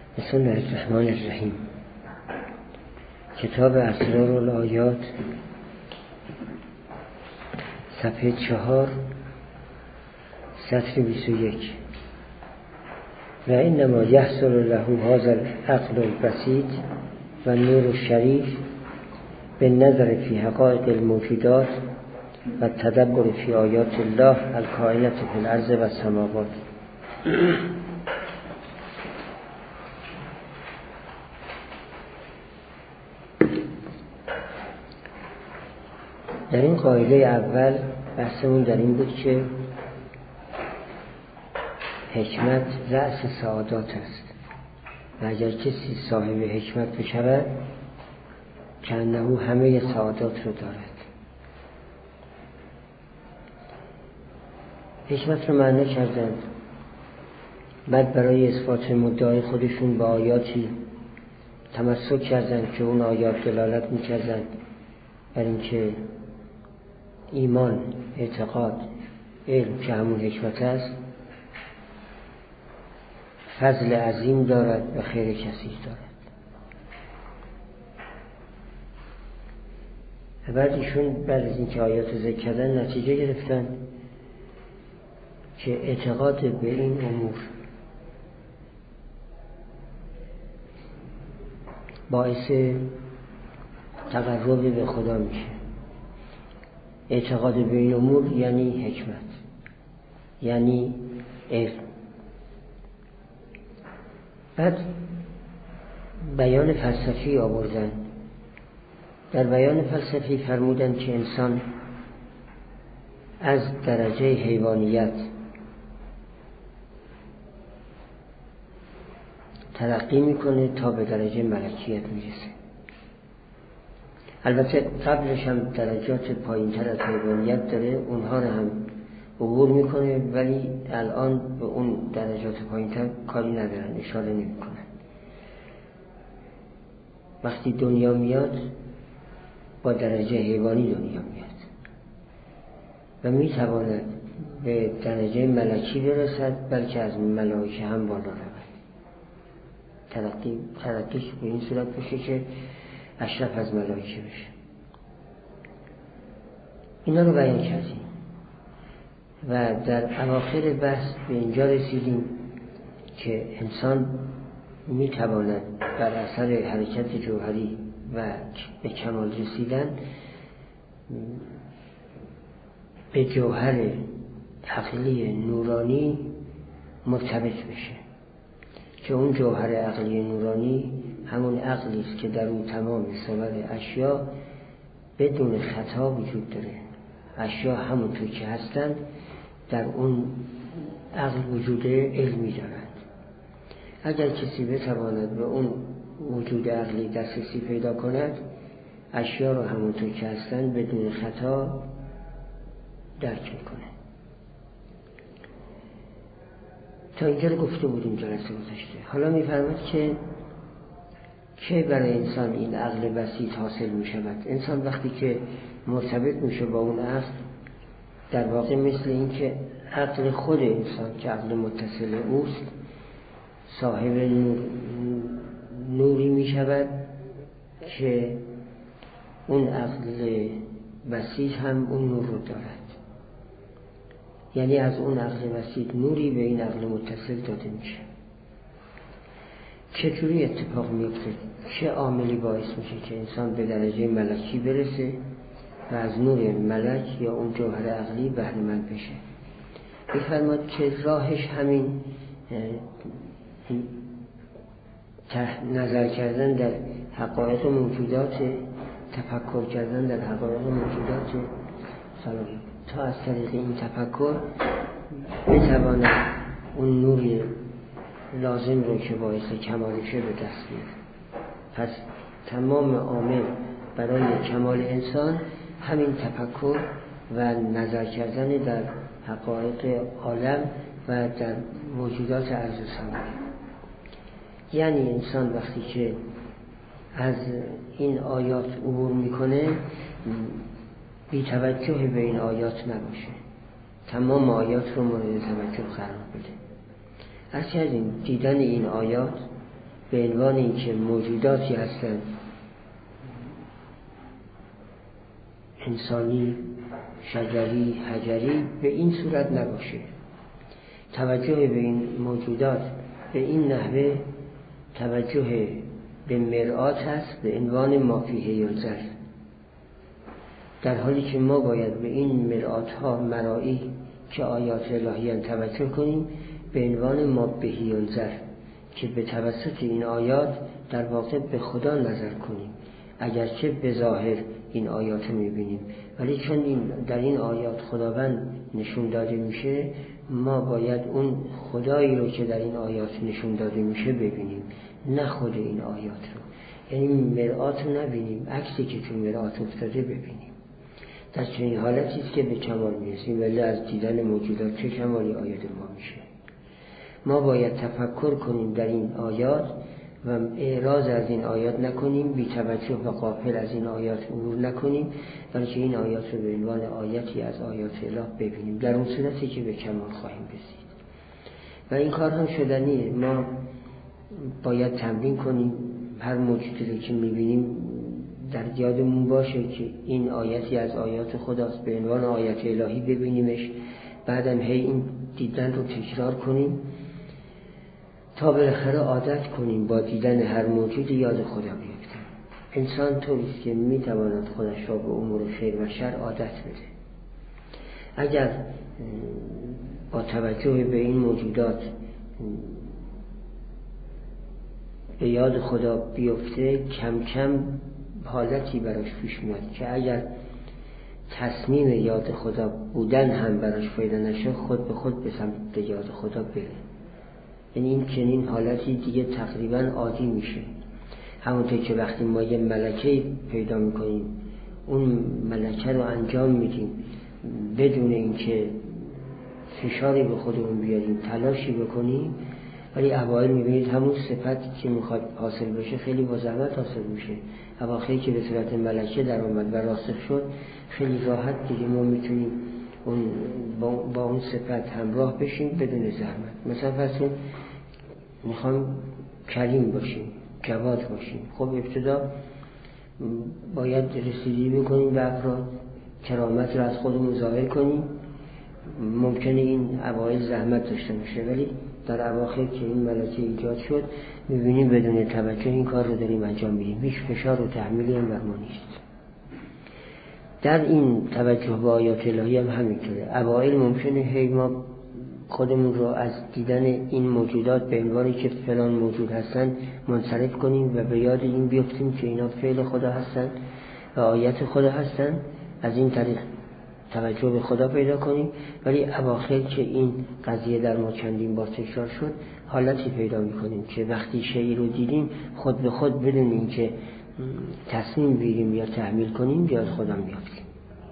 بسم الله الرحمن الرحیم. کتاب اسرار الآیات، صفحه 4، سطر 21. و انما یحصل له هذا العقل البسیط و نور الشریف به نظر فی حقایق الموجودات و تدبر فی آیات الله الکائنة فی الارض و السماوات. در این قاعده اول بحثمون در این بود که حکمت رأس سعادات است و اگر کسی صاحب حکمت بشود کأنه همه سعادات رو دارد. حکمت رو معنی کردن، بعد برای اثبات مدعای خودشون با آیاتی تمسک کردن که اون آیات دلالت می‌کردن بر اینکه ایمان، اعتقاد، علم که همون حکمت است فضل عظیم دارد و خیر کثیر دارد. و بعد ایشون بعد از اینکه آیات ذکر کردن نتیجه گرفتن که اعتقاد به این امور باعث تقرب به خدا میشه. اعتقاد به این امور یعنی حکمت، یعنی علم. بعد بیان فلسفی آوردن. در بیان فلسفی فرمودن که انسان از درجه حیوانیت ترقی میکنه تا به درجه ملکیت میرسه. البته قبلش هم درجات پایین تر از حیوانیت داره، اونها رو هم عبور میکنه، ولی الان به اون درجات پایین تر کاری ندارن، اشاره نمیکنن. وقتی دنیا میاد با درجه حیوانی دنیا میاد و میتواند به درجه ملکی برسد، بلکه از ملائکه هم بالا رود. ترقیش به این صورت بشه که اشرف از ملائکه بشه. اینا رو بیان کردیم و در اواخر بحث به اینجا رسیدیم که انسان میتواند بر اثر حرکت جوهری و به کمال رسیدن به جوهر عقلی نورانی مرتبط بشه، که اون جوهر عقلی نورانی همون عقلی است که در اون تمام صور اشیا بدون خطا وجود داره. اشیا همونطور که هستند در اون عقل وجود علمی دارند. اگر کسی بتواند به اون وجود عقلی دسترسی پیدا کند، اشیا رو همونطور که هستند بدون خطا درک میکنه. تا اینجا رو گفته بودیم جلسه گذشته. حالا میفرماد که برای انسان این عقل بسیط حاصل می شود. انسان وقتی که مرتبط میشه با اون عقل، در واقع مثل این که عقل خود انسان که عقل متصل اوست صاحب نوری می شود که اون عقل بسیط هم اون نور رو دارد. یعنی از اون عقل بسیط نوری به این عقل متصل داده میشه. چجوری اتفاق میفته؟ چه عاملی باعث میشه که انسان به درجه ملکی برسه و از نور ملک یا اون جوهر عقلی بهره مند بشه؟ بفرماد که راهش همین نظر کردن در حقایق موجودات، تفکر کردن در حقایق موجودات، تا از طریق این تفکر بتواند اون نوری لازم رو که باعث کمالشه به دست بیاره. پس تمام عامل برای کمال انسان همین تفکر و نظر کردن در حقایق عالم و در موجودات ارض و سماء. یعنی انسان وقتی که از این آیات عبور میکنه بی توجه به این آیات نباشه، تمام آیات رو مورد توجه قرار بده. از کردیم دیدن این آیات به عنوان اینکه موجوداتی هستند انسانی، شجری، حجری، به این صورت نباشه. توجه به این موجودات به این نحوه توجه به مرآت هست به عنوان ما فیه ینظر، در حالی که ما باید به این مرآت ها مرایی که آیات الهی توجه کنیم به عنوان ما بهی ینظر، که به توسط این آیات در واقع به خدا نظر کنیم. اگرچه به ظاهر این آیات رو میبینیم، ولی چون در این آیات خداوند نشون داده میشه، ما باید اون خدایی رو که در این آیات نشون داده میشه ببینیم، نه خود این آیات رو. یعنی مرآت رو نبینیم، عکسی که تو مرآت افتاده ببینیم. در چنین حالتی است که به کمال میرسیم، ولی از دیدن موجودات چه کمالی آید ما میشه. ما باید تفکر کنیم در این آیات و اعراض از این آیات نکنیم، بی توجه و غافل از این آیات عبور نکنیم، بلکه این آیات رو به عنوان آیتی از آیات اله ببینیم. در اون صورتی که به کمال خواهیم رسید و این کار هم شدنیه. ما باید تمرین کنیم هر موجودی رو که میبینیم در یادمون باشه که این آیتی از آیات خداست، به عنوان آیت الهی ببینیمش، بعدم هی این دیدن رو تکرار کنیم تا بالاخره عادت کنیم با دیدن هر موجودی یاد خدا بیفتیم. انسان طوریست که میتواند خودش را به امور خیر و شر عادت بده. اگر با توجه به این موجودات به یاد خدا بیفته، کم کم حالتی براش پیش میاد که اگر تصمیم یاد خدا بودن هم براش پیدا نشه، خود به خود به سمت یاد خدا بره. یعنی این چنین حالتی دیگه تقریبا عادی میشه. همونطور که وقتی ما یه ملکه پیدا میکنیم، اون ملکه رو انجام میدیم بدون اینکه فشاری به خودمون بیاریم، تلاشی بکنیم، ولی اوایل میبینید همون صفتی که میخواد حاصل بشه خیلی با زحمت حاصل میشه. اواخری که به صورت ملکه در اومد و راسخ شد، خیلی راحت دیگه ما میتونیم با اون صفت همراه بشیم بدون زحمت. مثلا فرض کن میخوام کریم باشیم، جواد باشیم، خب ابتدا باید رسیدگی بکنیم به افراد، کرامت رو از خودمون ظاهر کنیم. ممکنه این اوایل زحمت داشته باشه، ولی در اواخر که این ملکه ایجاد شد میبینیم بدون توجه این کار رو داریم انجام میدیم، هیچ فشار و تحمیلی هم بر ما نیست. در این توجه به آیات الهی هم همینطوره. اوایل ممکنه هی ما خودمون رو از دیدن این موجودات به عنوانی که فلان موجود هستن منصرف کنیم و به یاد این بیفتیم که اینا فعل خدا هستن و آیت خدا هستن، از این طریق توجه به خدا پیدا کنیم. ولی اواخر که این قضیه در ما چندین بار تکرار شد، حالتی پیدا میکنیم که وقتی شیء رو دیدیم خود به خود بدون اینکه تصمیم بگیریم یا تحمیل کنیم یاد خدا میافتیم.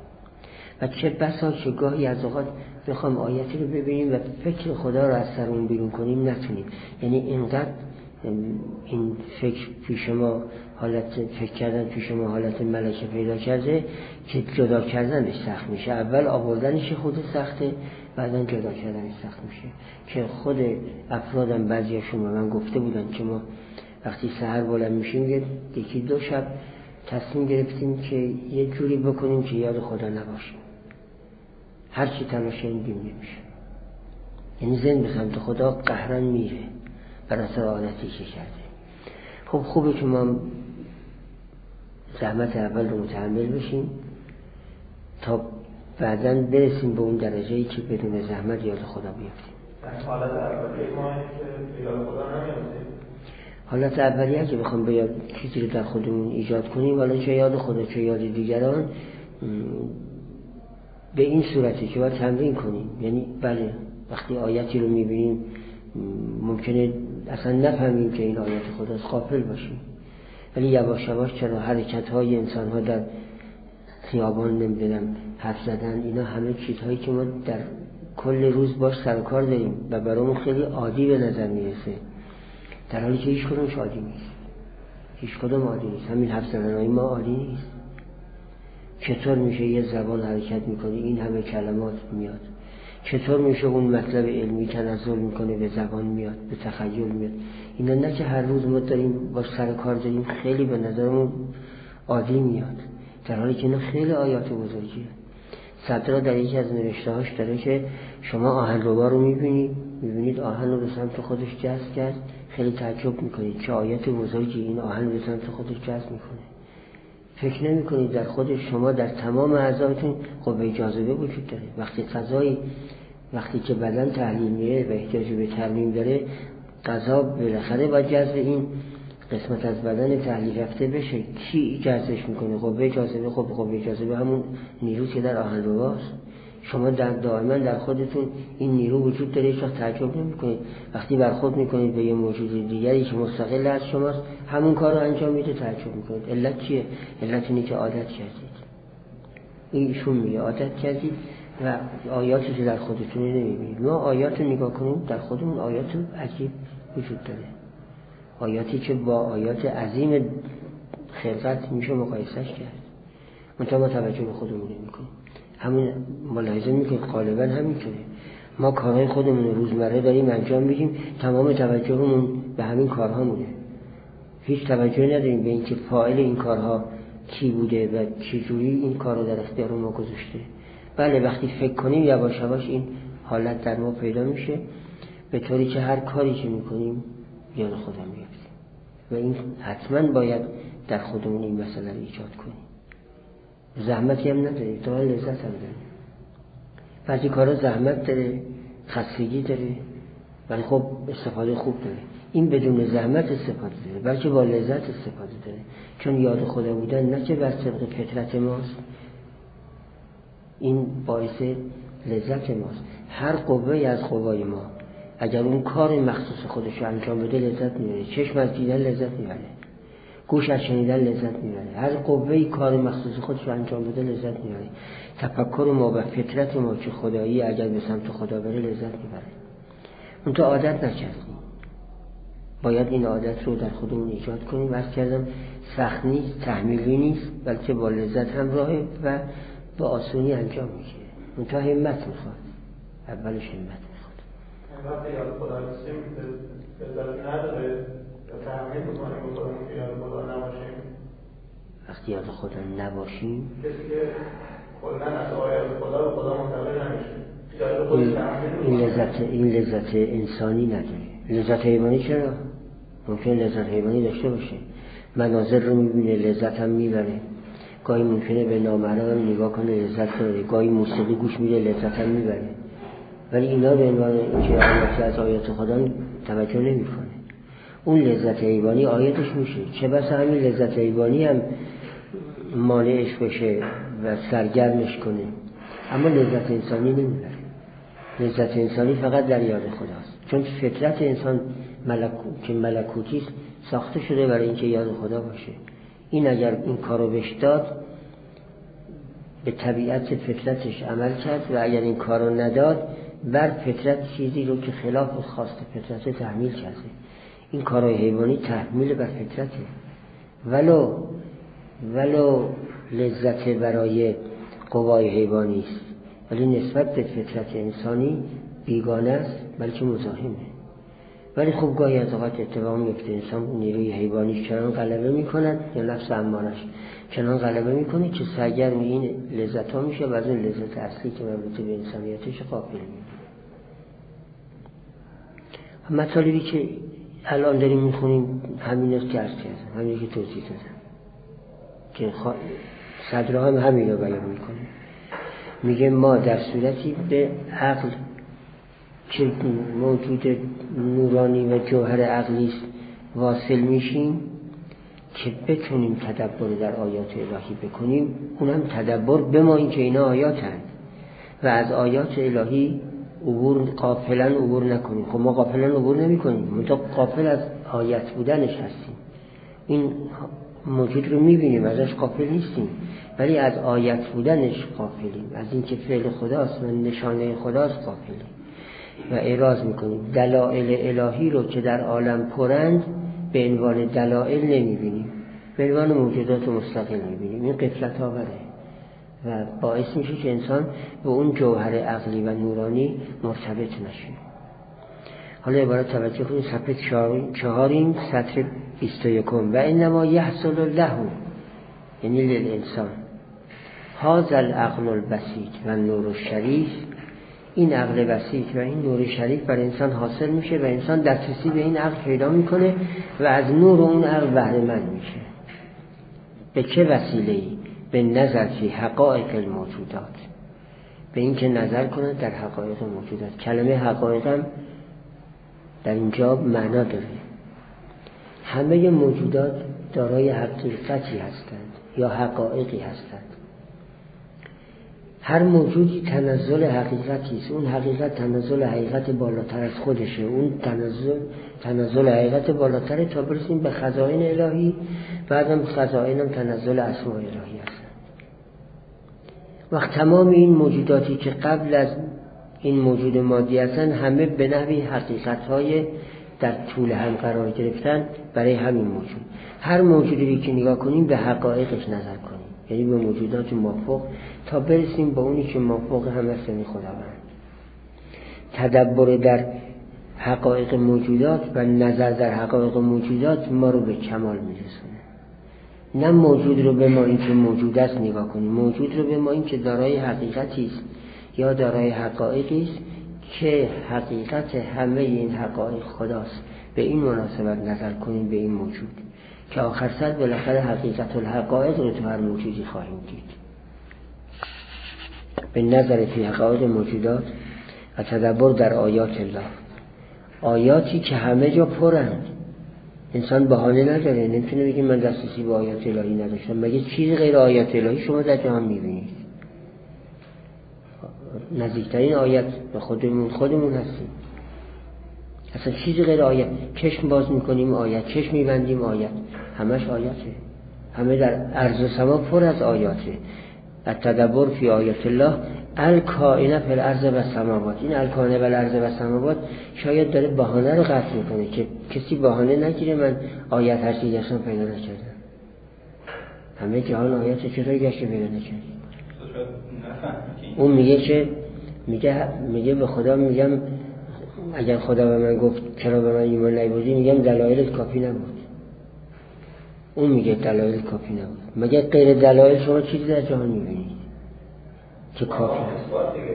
و چه بسا که گاهی از اوقات بخوام آیتی رو ببینیم و فکر خدا رو از سرمون بیرون کنیم نتونیم. یعنی اینقدر این فکر پیش ما فکر کردن پیش ما حالت ملکه پیدا کرده که جدا کردنش سخت میشه. اول آوردنش خود سخته، بعدن جدا کردنش سخت میشه. که خود افرادم بعضیاشون به من گفته بودن که ما وقتی سحر بلند میشیم یکی دو شب تصمیم گرفتیم که یه جوری بکنیم که یاد خدا نباشیم، هرچی تلاش کردیم نمیشه. یعنی ذهن به سمت خدا قهرن میره بر اثر عادتی که کرده. خب خوبه که ما زحمت اول رو متحمل بشیم تا بعداً برسیم به اون درجه‌ای که بدون زحمت یاد خدا بیفتیم. حالت اولیه ما اینه که یاد خدا نمیافتیم. حالت اولیه که بخوام به یاد چیزی رو در خودمون ایجاد کنیم، ولی چه یاد خدا چه یاد دیگران، به این صورتی که باید تمرین کنیم. یعنی بله وقتی آیتی رو میبینیم ممکنه اصلا نفهمیم که این آیات خداست، غافل باشیم، ولی یواش یواش چرا حرکت‌های انسان‌ها در خیابان نمیدونم حرف زدن، اینا همه چیزهایی که ما در کل روز باش سر و کار داریم و برامون خیلی عادی به نظر میرسه، در حالی که هیچ کدومش عادی نیست. هیچ کدوم عادی نیست. همین حرف زدن‌های ما عادی نیست. چطور میشه یه زبان حرکت میکنه این همه کلمات میاد؟ چطور میشه اون مطلب علمی تنزل میکنه، به زبان میاد، به تخیل میاد. اینا نه که هر روز ما داریم با سر کار داریم، خیلی به نظرمون عادی میاد، در حالی که اینا خیلی آیات بزرگیه. صدرا در یکی از نوشته‌هاش داره که شما آهنربا رو میبینید آهن رو به سمت خودش جذب کرد، خیلی تعجب میکنید چه آیات بزرگی این آهن به سمت خودش جذب میکنه. فکر نمیکنید در خود شما در تمام اعضایتون قوه جاذبه وجود داره. وقتی که بدن تحلیل میره و احتیاج به ترمیم داره، غذا بالاخره با جذب این قسمت از بدن تحلیل رفته بشه. کی جذبش میکنه؟ قوه جاذبه. خب قوه جاذبه همون نیروست که در آهنرباست. شما دائما در خودتون این نیرو وجود داره، هیچ وقت تعجب نمیکنید. وقتی برخورد میکنید به یه موجود دیگری که مستقل از شماست، همون کار رو انجام میده، تعجب میکنید. علت چیه؟ علت اینه که عادت کردید. ایشون میگه عادت کردید و آیاتی که در خودتون نمیبینید. ما آیات رو نگاه کنیم، در خودمون آیات عجیب وجود داره، آیاتی که با آیات عظیم خلقت میشه مقایسش کرد. منتها ما توجه به خودمون نمیکنیم. همون ملاحظه میکنید غالبا همینطوره. ما کارهای خودمون روزمره داریم انجام میدیم، تمام توجهمون به همین کارها مونه. هیچ توجهی نداریم به اینکه فاعل این کارها کی بوده و چجوری این کار رو در اختیار ما گذاشته. بله وقتی فکر کنیم یواش یواش این حالت در ما پیدا میشه، به طوری که هر کاری که میکنیم یاد خدا میافتیم و این حتما باید در خودمون این مسئله رو ایجاد کنیم. زحمتی هم نداره، تو لذت هم داره. بعضی کارا زحمت داره، خستگی داره، ولی خب استفاده خوب داره. این بدون زحمت استفاده داره، بلکه با لذت استفاده داره، چون یاد خدا بودن نه که بر طبق فطرت ماست، این باعث لذت ماست. هر قوه از قوای ما اگر اون کار مخصوص خودش رو انجام بده لذت میبره. چشم از دیدن لذت میبره، گوش از شنیدن لذت میبره. هر قوه‌ای کار مخصوص خودش رو انجام بده لذت میبره. تفکر ما و فطرت ما که خدایی اگر به سمت خدا بره لذت میبره. اون تو عادت نکردیم، باید این عادت رو در خودمون ایجاد کنیم. عرض کردم سخت نیست، تحمیلی نیست، بلکه با لذت همراهه و با آسونی انجام میشه. اون تو همت میخواد، اولش همت میخواد. وقتی یاد خدا هستیم لذت نداره، تحمیل میکنیم به خودمون که یاد خدا نباشیم. وقتی یاد خدا نباشیم، کسی که کلن از آیات خدا به خدا منتقل نمیشه. این لذت انسانی نداره. لذت حیوانی چرا؟ ممکن لذت حیوانی داشته باشه، مناظر رو میبینه لذت هم میبره، گاهی ممکنه به نامحرم نگاه کنه لذت ببره، گاهی موسیقی گوش میده لذت هم میبره، ولی اینا به عنوان اینکه آیاتی از آیات خدا توجه نمیکنه. اون لذت حیوانی آیاتش میشه، چه بسا همین لذت حیوانی هم مانعش بشه و سرگرمش کنه، اما لذت انسانی نمیبره. لذت انسانی فقط در یاد خداست، چون فطرت انسان که ملکوتی ساخته شده برای اینکه یاد خدا باشه. این اگر این کارو بهش داد به طبیعت فطرتش عمل کرد و اگر این کارو نداد بر فطرت چیزی رو که خلاف خواست فطرت تحمیل کرده. این کارهای حیوانی تحمیل بر فطرته، ولو لذت برای قوای حیوانی است، ولی نسبت به فطرت انسانی بیگانه است، بلکه مزاحمه. ولی خب گاهی از اوقات اتفاق میفته انسان نیروی حیوانیش چنان غلبه میکند یا نفس امارش چنان غلبه میکنه که سرگرم این لذت ها میشه و از اون لذت اصلی که مربوط به انسانیتش غافل میشه. مطالبی که الان داریم میخونیم همین است که عرض کردم، همین که توضیح دادم که صدرها هم همین رو بیان میکنه. میگه ما در صورتی به عقل که موجود نورانی و جوهر عقلیست واصل میشیم که بتونیم تدبر در آیات الهی بکنیم، اونم تدبر بماییم که اینا آیات هست و از آیات الهی غافلا عبور نکنیم. خب ما غافلا عبور نمی کنیم، منطقه غافل از آیت بودنش هستیم. این موجود رو میبینیم ازش غافل نیستیم، ولی از آیت بودنش غافلیم، از اینکه فعل خداست و نشانه خداست غافلیم و اعراض میکنیم. دلائل الهی رو که در عالم پرند به عنوان دلائل نمیبینیم، به عنوان موجودات مستقل میبینیم. این غفلت آوره و باعث میشه که انسان به اون جوهر عقلی و نورانی مرتبط نشه. حالا عبارت توجه کنید صفحه 4 سطر 21 و انما یحصل له یعنی للانسان هذا العقل البسیط و نور الشریف، این عقل بسیط و این نور شریف بر انسان حاصل میشه و انسان دسترسی به این عقل پیدا میکنه و از نور اون عقل بهره مند میشه. به چه وسیله‌ای؟ به نظر فی حقایق الموجودات، به این که نظر کنه در حقایق موجودات. کلمه حقایق هم در اینجا معنا داره. همه موجودات دارای حقیقتی هستند یا حقایقی هستند. هر موجودی تنزل حقیقتی است. اون حقیقت تنزل حقیقت بالاتر از خودشه. اون تنزل حقیقت بالاتره تا برسیم به خزائن الهی. بعدم خزائن هم تنزل اسماء الهی هستند. وقت تمام این موجوداتی که قبل از این موجود مادی هستند همه به نحوی حقیقت‌های در طول هم قرار گرفتن برای همین موجود. هر موجودی که نگاه کنیم به حقایقش نظر کنیم، یعنی به موجودات مافوق تا برسیم به اونی که مافوق هم هست، یعنی خداوند. تدبر در حقایق موجودات و نظر در حقایق موجودات ما رو به کمال میرسونه. نه موجود رو به ما این که موجود است نگاه کنیم، موجود رو به ما این که دارای حقیقتی است یا دارای حقایقی است که حقیقت همه این حقایق خداست. به این مناسبت نظر کنیم به این موجود که آخر سر بالاخره حقیقت الحقایق رو تو هر موجودی خواهیم دید. به نظر فی حقایق موجودات و تدبر در آیات الله، آیاتی که همه جا پرند. انسان بهانه نداره، نمیتونه بگه من دسترسی به آیات الهی نداشتم. مگه چیزی غیر آیات الهی شما در جهان میبینید؟ نزدیکترین آیت به خودمون هستیم. اصلا چیزی غیر آیت. چشم باز میکنیم آیت، چشم میبندیم آیت، همش آیاته. همه در ارض و سما پر از آیاته. التدبر فی آیات الله الکائنه فی الارض و السماوات. این الکائنه و الارض و السماوات شاید داره بهانه رو قطع میکنه که کسی بهانه نگیره من آیت هر چیزی اصلا پیدا نکردم. همه جهان آیاته، چطور گشته پیدا نکردی؟ اون میگه که میگه به خدا میگم اگر خدا به من گفت چرا به من ایمان نیاوردی، میگم دلایلت کافی نبود. اون میگه دلایل کافی نبود. مگه غیر دلایل شما چیزی در جهان میبینید که کافی نبود؟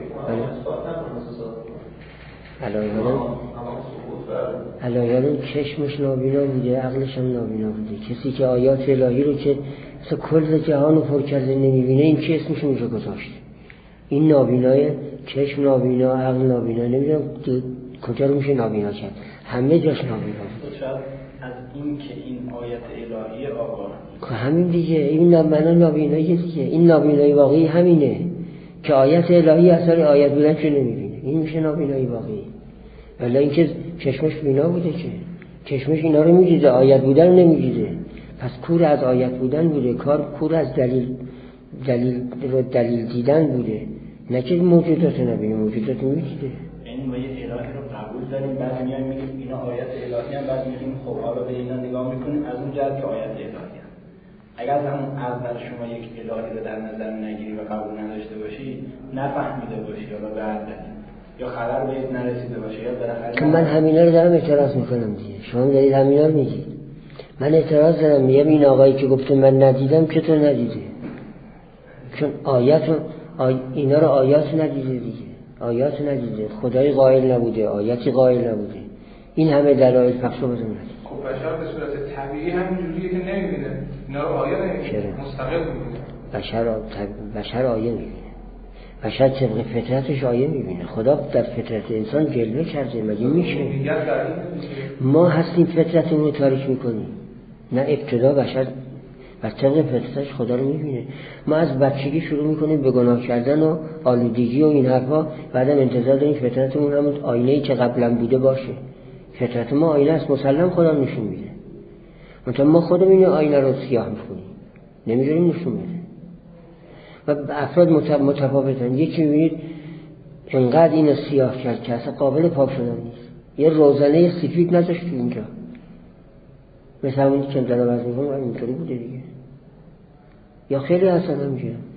علایالون چشمش نابینا بوده، عقلش هم نابینا بوده. کسی که آیات الهی رو که کل جهان رو پر کرده نمیبینه، این چه اسمش اونجا گذاشته؟ این نابینای چشم نابینا، عقل نابینا، نمیدونم کجا رو میشه نابینا کرد. همه جاش نابینا بود. شاید از این که این آیت الهی آقا که همین دیگه، این معنا نابینایی دیگه. این نابینایی واقعی همینه که آیت الهی اثر آیت بودن چه نمیبینه، این میشه نابینایی واقعی. ولی اینکه چشمش بینا بوده که چشمش اینا رو میدیده، آیت بودن رو نمیدیده، پس کور از آیت بودن بوده، کور از دلیل دیدن بوده، نه که موجودات نبینه، موجودات میدیده. یعنی ما یه الهی رو قبول داریم، بعد میایم میگیم اینا آیت الهی هم، بعد میگیم خب حالا به اینا نگاه میکنیم از اون جهت که آیت الهی هم. اگر همون اول شما یک الهی رو در نظر نگیری و قبول نداشته باشی، نفهمیده باشی یا به هر دلیل یا خبر بهت نرسیده باشه یا بالاخره من همینا رو دارم اعتراض میکنم دیگه. شما دارید همینا رو میگید، من اعتراض دارم، میگم این آقایی که گفته من ندیدم چطور ندیده؟ چون اینا رو آیات ندیده دیگه، آیات ندیده، خدای قائل نبوده، آیاتی قائل نبوده. این همه دلایل پخش و بزن ندید. خب بشر به صورت طبیعی همینجوریه که نمیبینه، اینا رو آیه نمیبینه، مستقل میبینه. بشر آیه میبینه، بشر طبق فطرتش آیه میبینه. خدا در فطرت انسان جلوه کرده، مگه میشه؟ ما هستیم فطرتمون رو تاریک میکنیم. نه، ابتدا بشر و طبق فطرتش خدا رو میبینه. ما از بچگی شروع میکنیم به گناه کردن و آلودگی و این حرفا، بعدم انتظار داریم فطرتمون همون آینه‌ای که قبلا بوده باشه. فطرت ما آینه است، مسلم خدا نشون میده. مثلا ما خودمون این آینه رو سیاه میکنیم، نمیذاریم نشون بده. و افراد متفاوتن. یکی میبینید انقدر اینو سیاه کرد که اصلا قابل پاک شدن نیست، یه روزنه سفید نذاشت تو اینجا، مثل همونی که داره وزن میکنم اینطوری بوده دیگه. یا خیلی اصلا نمیشه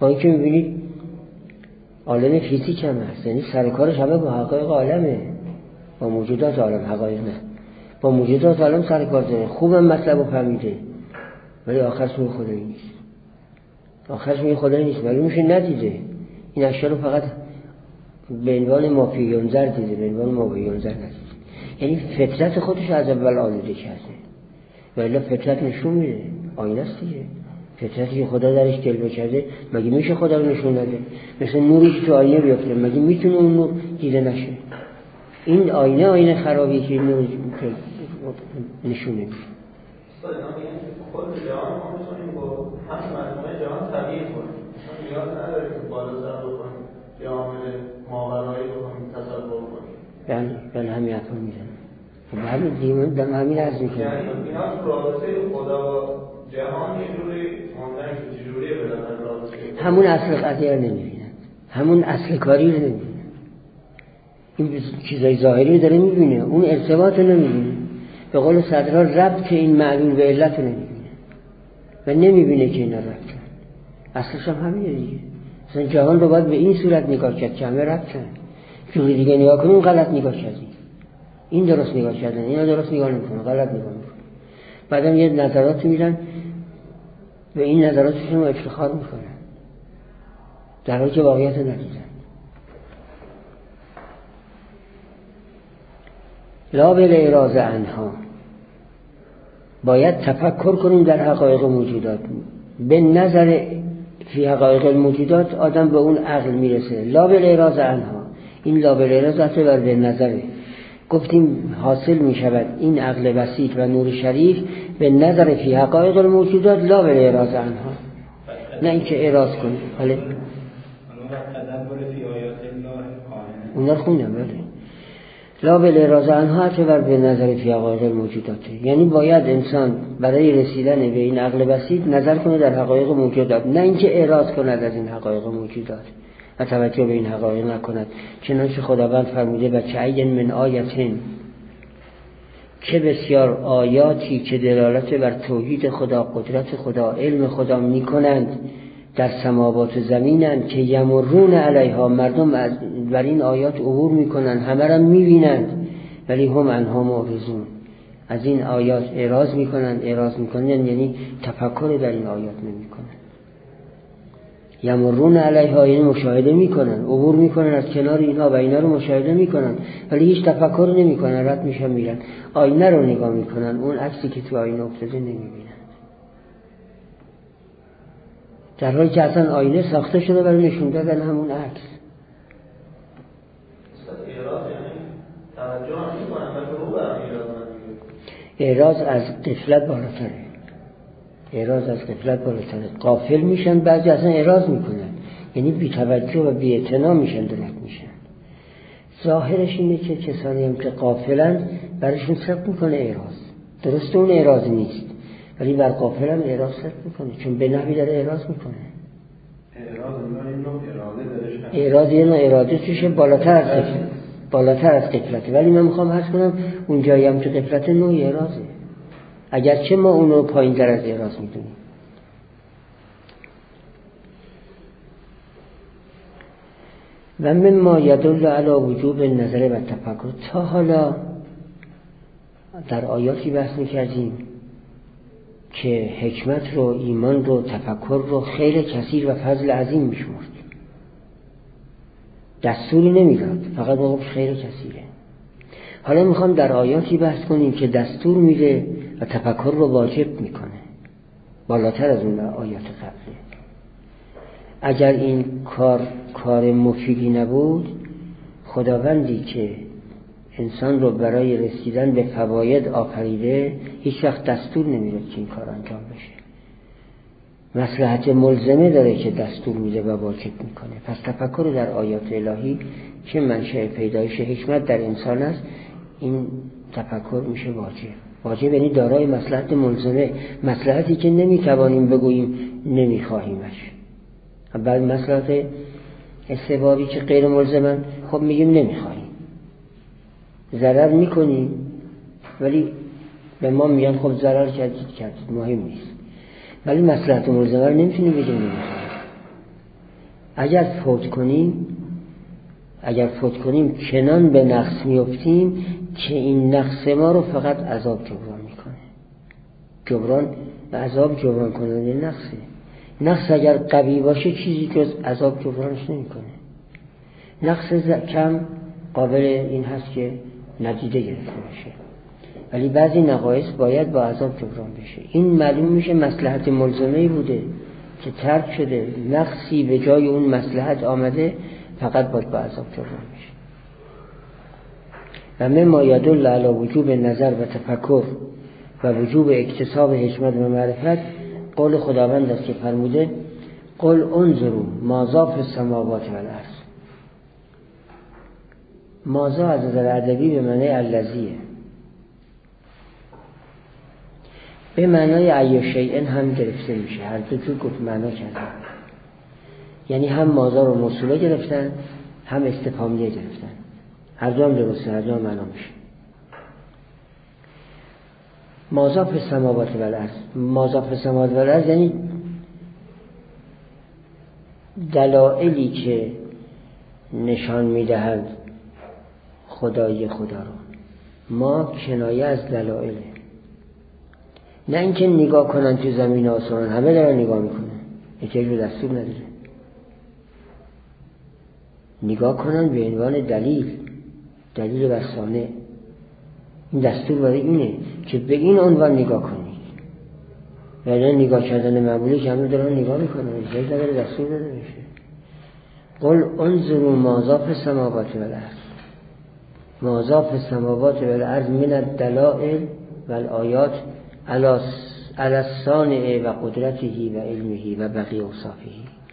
با اینکه میبینید عالم فیزیک هم هست، یعنی سر کارش همه با حقایق عالمه، با موجودات عالم، حقایق نه، با موجودات عالم سر کار داره. خوبم مطلب رو فهمیده ولی آخرش می خدایی نیست، آخرش می خدایی نیست، ولی میشه ندیده این اشیا رو، فقط به عنوان مافیونزر دیده، به عنوان مافیونزر ندیده. یعنی فطرت خودش از اول آلوده کرده، ولی فطرت نشون میده، آینه است دیگه. فطرتی که خدا درش جلوه کرده مگه میشه خدا رو نشون نده؟ مثل نوری که تو آینه بیفته مگه میتونه اون نور دیده نشه؟ این آینه خرابی که نور نشون نمیده. خود جهان ما میتونیم با هم مجموعه جهان تغییر کنیم، چون نیاز نداریم که بالا سر بکنیم یا عامل ماورایی بکنیم تصور کنیم. بله همین حرف رو میزنم. خب همین دیمون دم همین عرض میکنم، یعنی اینا تو رابطه خدا و جهان یه جوری ماندن که چجوریه بدن رابطه، همون اصل قضیه رو نمیبینن، همون اصل کاری رو نمیبینن. این چیزای ظاهری رو داره میبینه، اون ارتباط رو نمیبینه. به قول صدرها ربط این معلول به علت رو نمیبینه و نمیبینه که اینا ربطن. اصلش هم همینه دیگه. مثلا جهان رو باید به این صورت نگاه کرد که همه ربطن. جوری دیگه نگاه کنیم غلط نگاه کردیم، این درست نگاه کردن، اینا درست نگاه نمیکنه، غلط نگاه میکنه. بعدم یه نظرات میدن به این نظراتشون رو افتخار میکنن در حالی که واقعیت ندیدن. لا بالاعراض عنها، باید تفکر کنیم در حقایق موجودات. به نظر فی حقایق الموجودات آدم به اون عقل میرسه. لا بالاعراض عنها، این لا بالاعراض اصلا بر به نظره. گفتیم حاصل میشود این عقل بسیط و نور شریف به نظر فی حقایق الموجودات لا بالاعراض عنها، نه اینکه اعراض کنیم. بله اونا خوندم. بله لا بالاعراض عنها اعتبار به نظر فی حقایق الموجودات، یعنی باید انسان برای رسیدن به این عقل بسیط نظر کنه در حقایق موجودات، نه اینکه اعراض کند از این حقایق موجودات و توجه به این حقایق نکند. چنانچه خداوند فرموده بچه من آیتین، چه بسیار آیاتی که دلالت بر توحید خدا، قدرت خدا، علم خدا میکنند در سماوات و زمینند که یمرون علیها، مردم بر این آیات عبور میکنن، همه را میبینند ولی هم عنها معرضون، از این آیات اعراض میکنن یعنی تفکر در این آیات نمیکنن. یمرون علیها یعنی مشاهده میکنن، عبور میکنن از کنار اینها و اینا رو مشاهده میکنن ولی هیچ تفکر نمیکنن، رد میشن میرن. آینه رو نگاه میکنن، اون عکسی که تو آینه افتاده نمیبینن، در حالی که اصلا آینه ساخته شده برای نشون دادن همون عکس. اعراض از غفلت بالاتره، اعراض از غفلت بالاتره. غافل میشن، بعضی اصلا اعراض میکنن، یعنی بی توجه و بی اعتنا میشن، دلت میشن. ظاهرش اینه که کسانی هم که غافلن برشون صدق میکنه اعراض، درسته اون اعراض نیست ولی بر غافل هم اعراض صدق میکنه، چون به نحوی داره اعراض میکنه. اعراض یه نوع اراده توشه بالاتر از غفلته، ولی من میخوام عرض کنم اون جایی هم که غفلت نوع اعراضه، اگرچه ما اونو پایین تر از اعراض میدونیم. و مما یدل علی وجوب نظر و تفکر. تا حالا در آیاتی بحث میکردیم که حکمت رو، ایمان رو، تفکر رو خیر کثیر و فضل عظیم میشمرد، دستوری نمیداد، فقط میگفت خیر کثیره. حالا میخوام در آیاتی بحث کنیم که دستور میده و تفکر رو واجب میکنه، بالاتر از اون آیات قبلی. اگر این کار مفیدی نبود، خداوندی که انسان رو برای رسیدن به فواید آفریده هیچ وقت دستور نمیداد که این کار انجام بشه. مصلحت ملزمه داره که دستور میده و واجب میکنه. پس تفکر در آیات الهی که منشأ پیدایش حکمت در انسان است، این تفکر میشه واجب یعنی دارای مصلحت ملزمه، مصلحتی که نمیتوانیم بگوییم نمیخواهیمش. بعد مصلحت استبابی که غیر ملزمن، خب میگیم نمیخواهیم، ضرر میکنیم ولی به ما میگن خب ضرر کردید مهم نیست، ولی مصلحت ملزمه رو نمیتونیم بگیم نمیخواهیم. اگر فوت کنیم چنان به نقص میافتیم که این نقص ما رو فقط عذاب جبران میکنه. جبران و عذاب جبران کننده نقصه. نقص اگر قوی باشه چیزی جز عذاب جبرانش نمیکنه. نقص کم قابل این هست که ندیده گرفته بشه، ولی بعضی نقایص باید با عذاب جبران بشه. این معلوم میشه مصلحت ملزمه‌ای بوده که ترک شده، نقصی به جای اون مصلحت آمده، فقط باید با عذاب جبران بشه. و مما یدل علی وجوب نظر و تفکر و وجوب اکتساب حکمت و معرفت قول خداوند است که فرموده قل انظروا ماذا فی السماوات و الارض. ماذا از نظر ادبی به معنی الذیه، به معنای ای شیء هم گرفته میشه. هر دو جور گفت معنا کردن، یعنی هم ماذا رو موصوله گرفتن هم استفهامیه گرفتن. هر دو هم درسته، هر دو هم معنا میشه. ماذا فی السماوات و الارض، ماذا فی السماوات و الارض یعنی دلایلی که نشان میدهند خدایی خدا رو. ما کنایه از دلایله، نه اینکه نگاه کنن تو زمین و آسمان، همه دارن نگاه میکنن، هیچ رو دستور نداره. نگاه کنن به عنوان دلیل برسانه. این دستور برای اینه که به این عنوان نگاه کنید. یعنی نگاه کردن معمولی که همه دارن نگاه میکنن، هیچ نداره دستور داده بشه. قل انظروا ماذا فی السماوات و الارض. ماذا فی السماوات و الارض من الدلائل و الآیات علی الصانع و قدرته و علمه و بقیه اوصافه.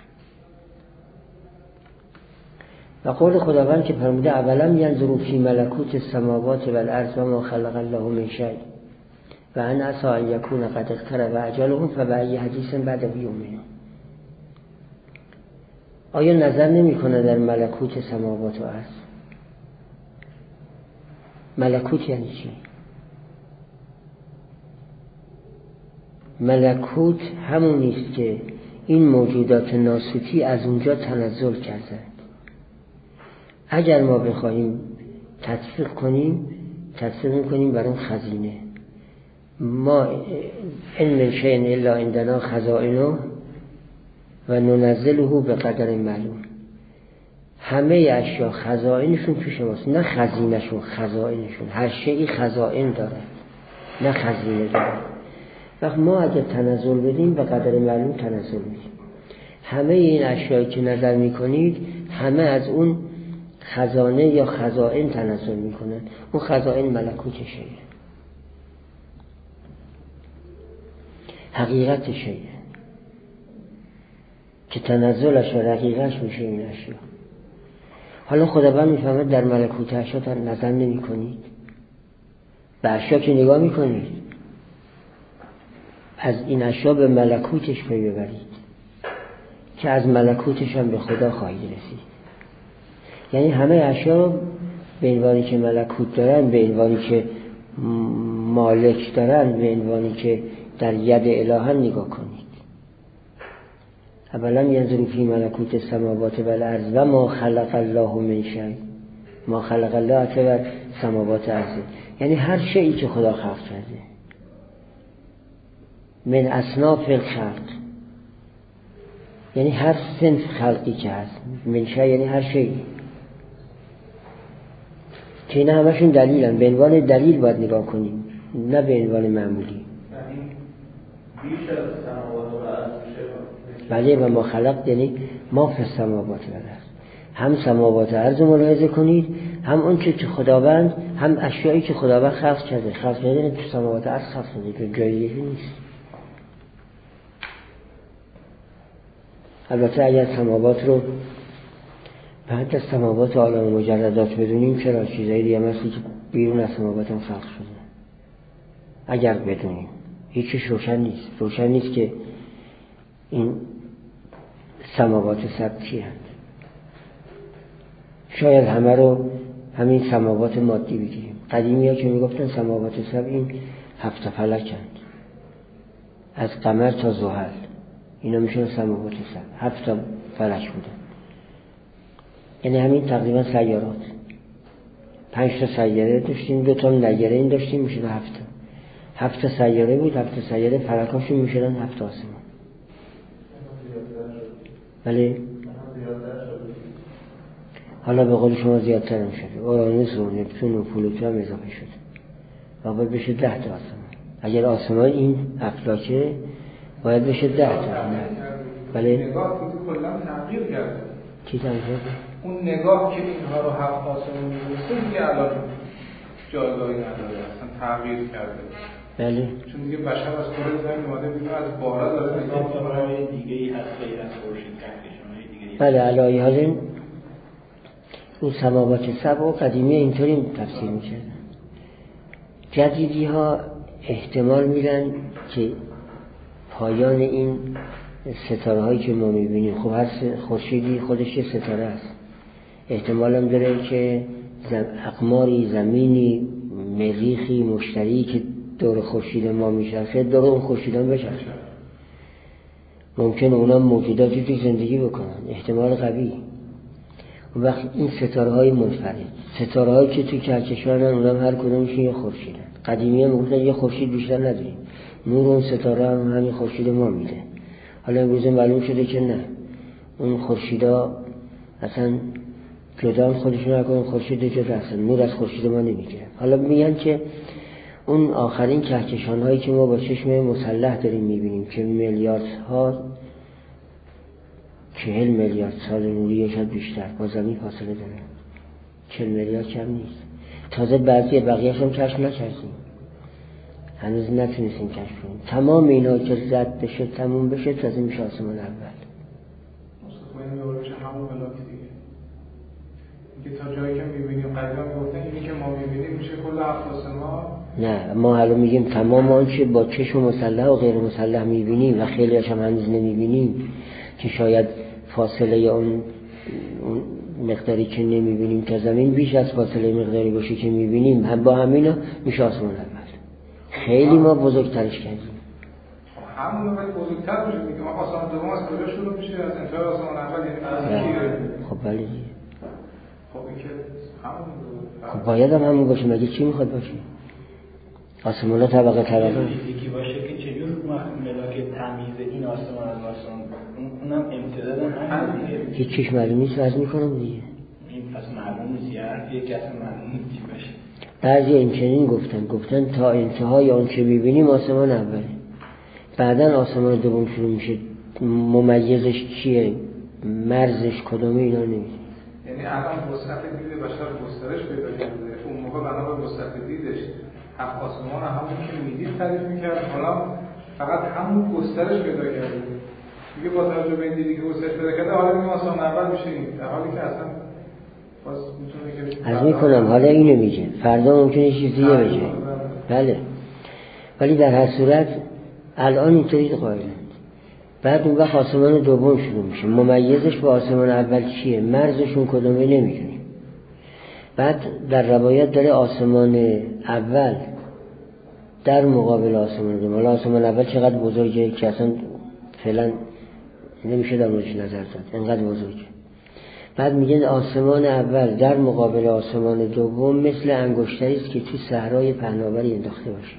و قول خداوند که فرموده اولم ینظروا فی ملکوت السماوات و الارض و ما خلق الله من شیء و ان عسى ان یکون قد اقترب اجلهم فبأی حدیث بعده یؤمنون. آیا نظر نمی‌کنه در ملکوت سماوات و ارض؟ ملکوت یعنی چی؟ ملکوت همون نیست که این موجودات ناسوتی از اونجا تنزل کردند. اگر ما بخواهیم تطبیق کنیم بر اون خزینه. ما ان من شیء الا عندنا خزائنه و ننزله به قدر معلوم. همه اشیا خزائنشون پیش ماست، نه خزینهشون، خزائنشون. هر شیئی خزائن داره، نه خزینه داره. وقت ما اگر تنزل بدیم به قدر معلوم تنزل میدیم. همه این اشیایی که نظر میکنید همه از اون خزانه یا خزائن تنزل میکنن. اون خزائن ملکوت شیء، حقیقت شیء که تنزلش و رقیقش میشه این اشیا. حالا خداوند میفهمد در ملکوت اشیا نظر نمی کنید، به اشیا که نگاه میکنید، از این اشیا به ملکوتش پی ببرید که از ملکوتش هم به خدا خواهید رسید. یعنی همه اشیا به عنوانی که ملکوت دارن، به عنوانی که مالک دارن، به عنوانی که در ید الهن نگاه کنید. اولم ینظروا فی ملکوت السماوات و الارض و ما خلق الله من شیء. ما خلق الله و سماوات ارض، یعنی هر شیئی که خدا خلق کرده من اصناف الخلق، یعنی هر صنف خلقی که هست. من شیء یعنی هر شیئی که اینا همشون دلیلن. به عنوان دلیل باید نگاه کنیم، نه به عنوان معمولی. بیش از سماوات و ارض میشه. بله، و ما خلق یعنی ما فی السماوات و الارض. هم سماوات و ارض ملاحظه کنید، هم اون که خداوند، هم اشیایی که خداوند خلق کرده. خلق کرده تو سماوات و ارض خلق کرده، جای دیگه نیست. البته اگر سماوات رو بعد از سماوات و عالم مجردات بدونیم، چرا چیزایی دیگه مثلی که بیرون از سماوات هم خلق شده. اگر بدونیم هیچیش روشن نیست که این سماوات سبت چی هست. شاید همه رو همین سماوات مادی بگیریم. قدیمی ها که میگفتن سماوات سبت این 7 فلکند، از قمر تا زحل، اینا میشون سماوات سبت. 7 فلک بودن. یعنی همین تقریبا سیارات 5 تا سیاره داشتیم، 2 تا نیره این داشتیم، میشه 7 تا سیاره بود. 7 تا سیاره فلکاشون میشدن 7 آسمان. ولی حالا به قول شما زیادتر هم شده، اورانوس و نپتون و پلوتو هم اضافه شده و باید بشه 10 تا آسمان. اگر آسمان این افلاکه باید بشه 10 تا. ولی نگاه کلا تغییر کرده. چی تغییر کرده؟ اون نگاه که اینها رو 7 آسمان می‌دونسته دیگه الان جایگاهی نداره، اصلا تغییر کرده. بله. چون دیگه بشر از کره زمین اومده بیرون، از بالا داره نگاه‌های دیگه‌ای هست غیر از خورشید، کهکشان‌های دیگه‌ای. بله، علی حال اون سماوات سبع و قدیمی اینطوری تفسیر میشه. جدیدی ها احتمال میدن که پایان این ستاره هایی که ما میبینیم، خب هر خورشیدی خودش یه ستاره است، احتمال هم داره که اقماری، زمینی، مریخی، مشتری که دور خورشید ما میچرخه دور اون خورشید هم بچرخه. ممکنه اونم موجوداتی که زندگی بکنن، احتمال قوی. اون وقت این ستاره های منفرد، ستاره هایی که توی کهکشانن، اونم هر کدومشون یه خورشیدن. قدیمی هم گفتن یه خورشید بیشتر نداریم، نور اون ستاره هم همین خورشید ما میده. حالا امروز معلوم شده که نه، اون خورشیدا اصلا جدا خودشون نکنن، خورشید جدا هستن، نور از خورشید ما نمیگیره. حالا میگن که اون آخرین کهکشان هایی که ما با چشم مسلح داریم میبینیم که میلیاردها 40 میلیارد سال نوری شاید بیشتر با زمین فاصله داره، 40 میلیارد کم نیست. تازه بعضی بقیه‌اش هم کشف نکردیم، هنوز نتونستیم کشف کنیم. تمام اینا که رد بشه تموم بشه تازه میشه آسمان اول. مستقیم میشه همون ملاک دیگه. اینکه تا جایی که میبینیم قدیم میگفتن اینی که ما میبینیم میشه کل آسمان. نه، ما حالا میگیم تمام آنچه با چشم مسلح و غیر مسلح میبینیم و خیلی هاشم هنوز نمیبینیم که شاید فاصله اون مقداری که نمیبینیم تا زمین بیش از فاصله مقداری باشه که میبینیم، هم با همینا میشه آسمان اول. خیلی ما بزرگترش کردیم. همون رو بزرگتر میشه دیگه. ما آسمان دوم از کجا شروع میشه؟ از انتهای آسمان اول، یعنی از کیه؟ خب بله دیگه. خب این که همون خب باید هم همون باشه، مگه چی میخواد باشه؟ آسمان ها طبقه فیزیکی باشه که چجور ملاک تمیز این آسمان از آسمان، اونم امتداد همین دیگه. هیچ چیش معلوم نیست، وزن میکنم دیگه. این پس معلوم نیست، یه حرفیه که اصلا معلوم نیست چی باشه. بعضی این چنین گفتن تا انتهای آن که میبینیم آسمان اوله، بعدن آسمان دوم شروع میشه. ممیزش چیه، مرزش کدومه، اینا نمیدونیم. یعنی الان وسعت دید بشر گسترش پیدا کرده، اون موقع بنا به وسعت دیدش 7 آسمان همون که میدید تعریف میکرد، حالا فقط همون گسترش پیدا کرده دیگه. با توجه به این دیدی که گسترش پیدا کرده حالا میگه آسمان اول میشه این، در حالی که اصلا باز میتونه که از میکنم حالا اینو میگه، فردا ممکنه چیزیه بگه. بله، ولی در هر صورت الان اینطوری قائلند. بعد اون وقت آسمان دوم شروع میشه، ممیزش با آسمان اول چیه، مرزشون کدومه نمیدونیم. بعد در روایت داره آسمان اول در مقابل آسمان دوم. حالا آسمان اول چقدر بزرگه که اصلا فعلا نمیشه در موردش نظر داد، انقدر بزرگه. بعد میگن آسمان اول در مقابل آسمان دوم مثل انگشتری است که تو صحرای پهناوری انداخته باشه.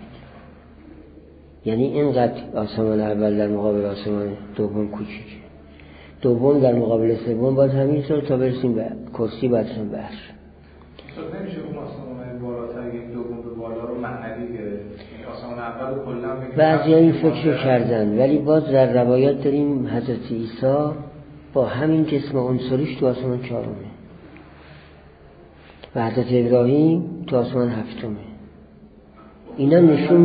یعنی اینقدر آسمان اول در مقابل آسمان دوم کوچیکه. دوم در مقابل سوم باز همینطور تا برسیم به کرسی، بعدشون به عرش. نمیشه اون آسمان بالاتر یک دوم به بالا رو معنوی گرفت. آسمان اول کلا بگیم بعضی این فکر کردن، ولی باز در روایات داریم حضرت عیسی با همین جسم عنصریش تو آسمان چهارمه و حضرت ابراهیم تو آسمان هفتمه. اینا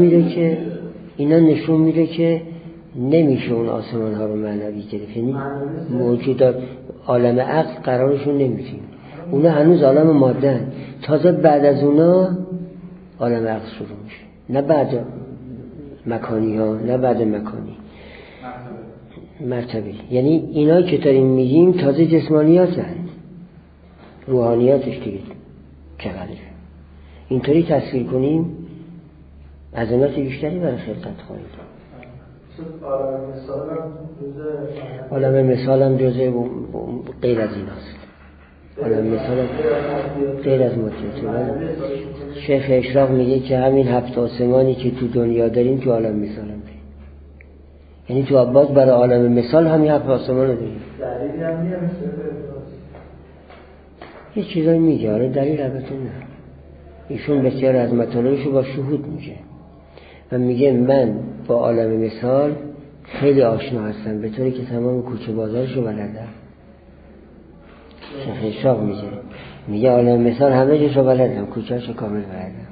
نشون میده که نمیشه اون آسمان ها رو معنوی گرفت. یعنی موجودات عالم عقل قرارشون نمیدیم، اونا هنوز عالم ماده‌اند. تازه بعد از اونا عالم عقل شروع میشه، نه بعد مکانی ها، نه بعد مکانی مرتبه. یعنی اینا که داریم میگیم تازه جسمانیات هستند، روحانیاتش دیگه چقدره. اینطوری تصویر کنیم عظمت بیشتری برای خلقت خواهید. عالم مثال هم جزء غیر از این هست. عالم مثال غیر از مادیات. شیخ اشراق میگه که همین 7 آسمانی که تو دنیا داریم تو عالم مثال هم داریم، یعنی تو عباس برای عالم مثال همین 7 آسمان رو داریم. دلیلی هم نمیشه یه چیزایی میگه، آره دلیل البته نه. ایشون بسیار از مطالبشو با شهود میگه و میگه من با عالم مثال خیلی آشنا هستم، به طوری که تمام کوچه بازارشو بلدم. شیخ اشراق میگه عالم مثال همه جاشو بلدم، کوچه‌شو کامل بلدم.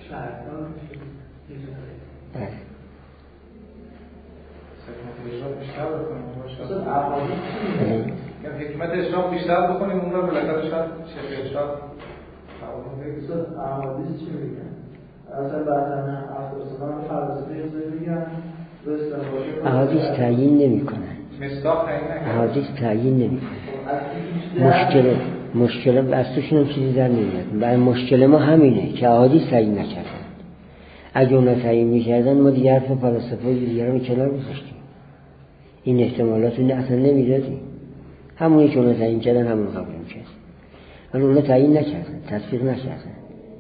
حکمت اشراق بیشتر بکنیم اون رو بالاخره شاید شیخ اشراق احادیث چی میگن؟ اصلا بعدن افراسمان فلسفه میگن احادیث تعیین نمی‌کنن. احادیث تعیین نمی‌کنن. مشکل از توشون چیزی در نمیاد. برای مشکل ما همینه که احادیث تعیین نکردن. اگه اونا تعیین می‌کردن ما دیگه حرف فلسفه دیگران کنار می‌ذاشتیم. این احتمالات رو اصلا نمی‌دادیم. همونی که اونا تعیین کردن همون قبول می‌کردیم. ولی اونا تعیین نکردن، تطبیق نکردن.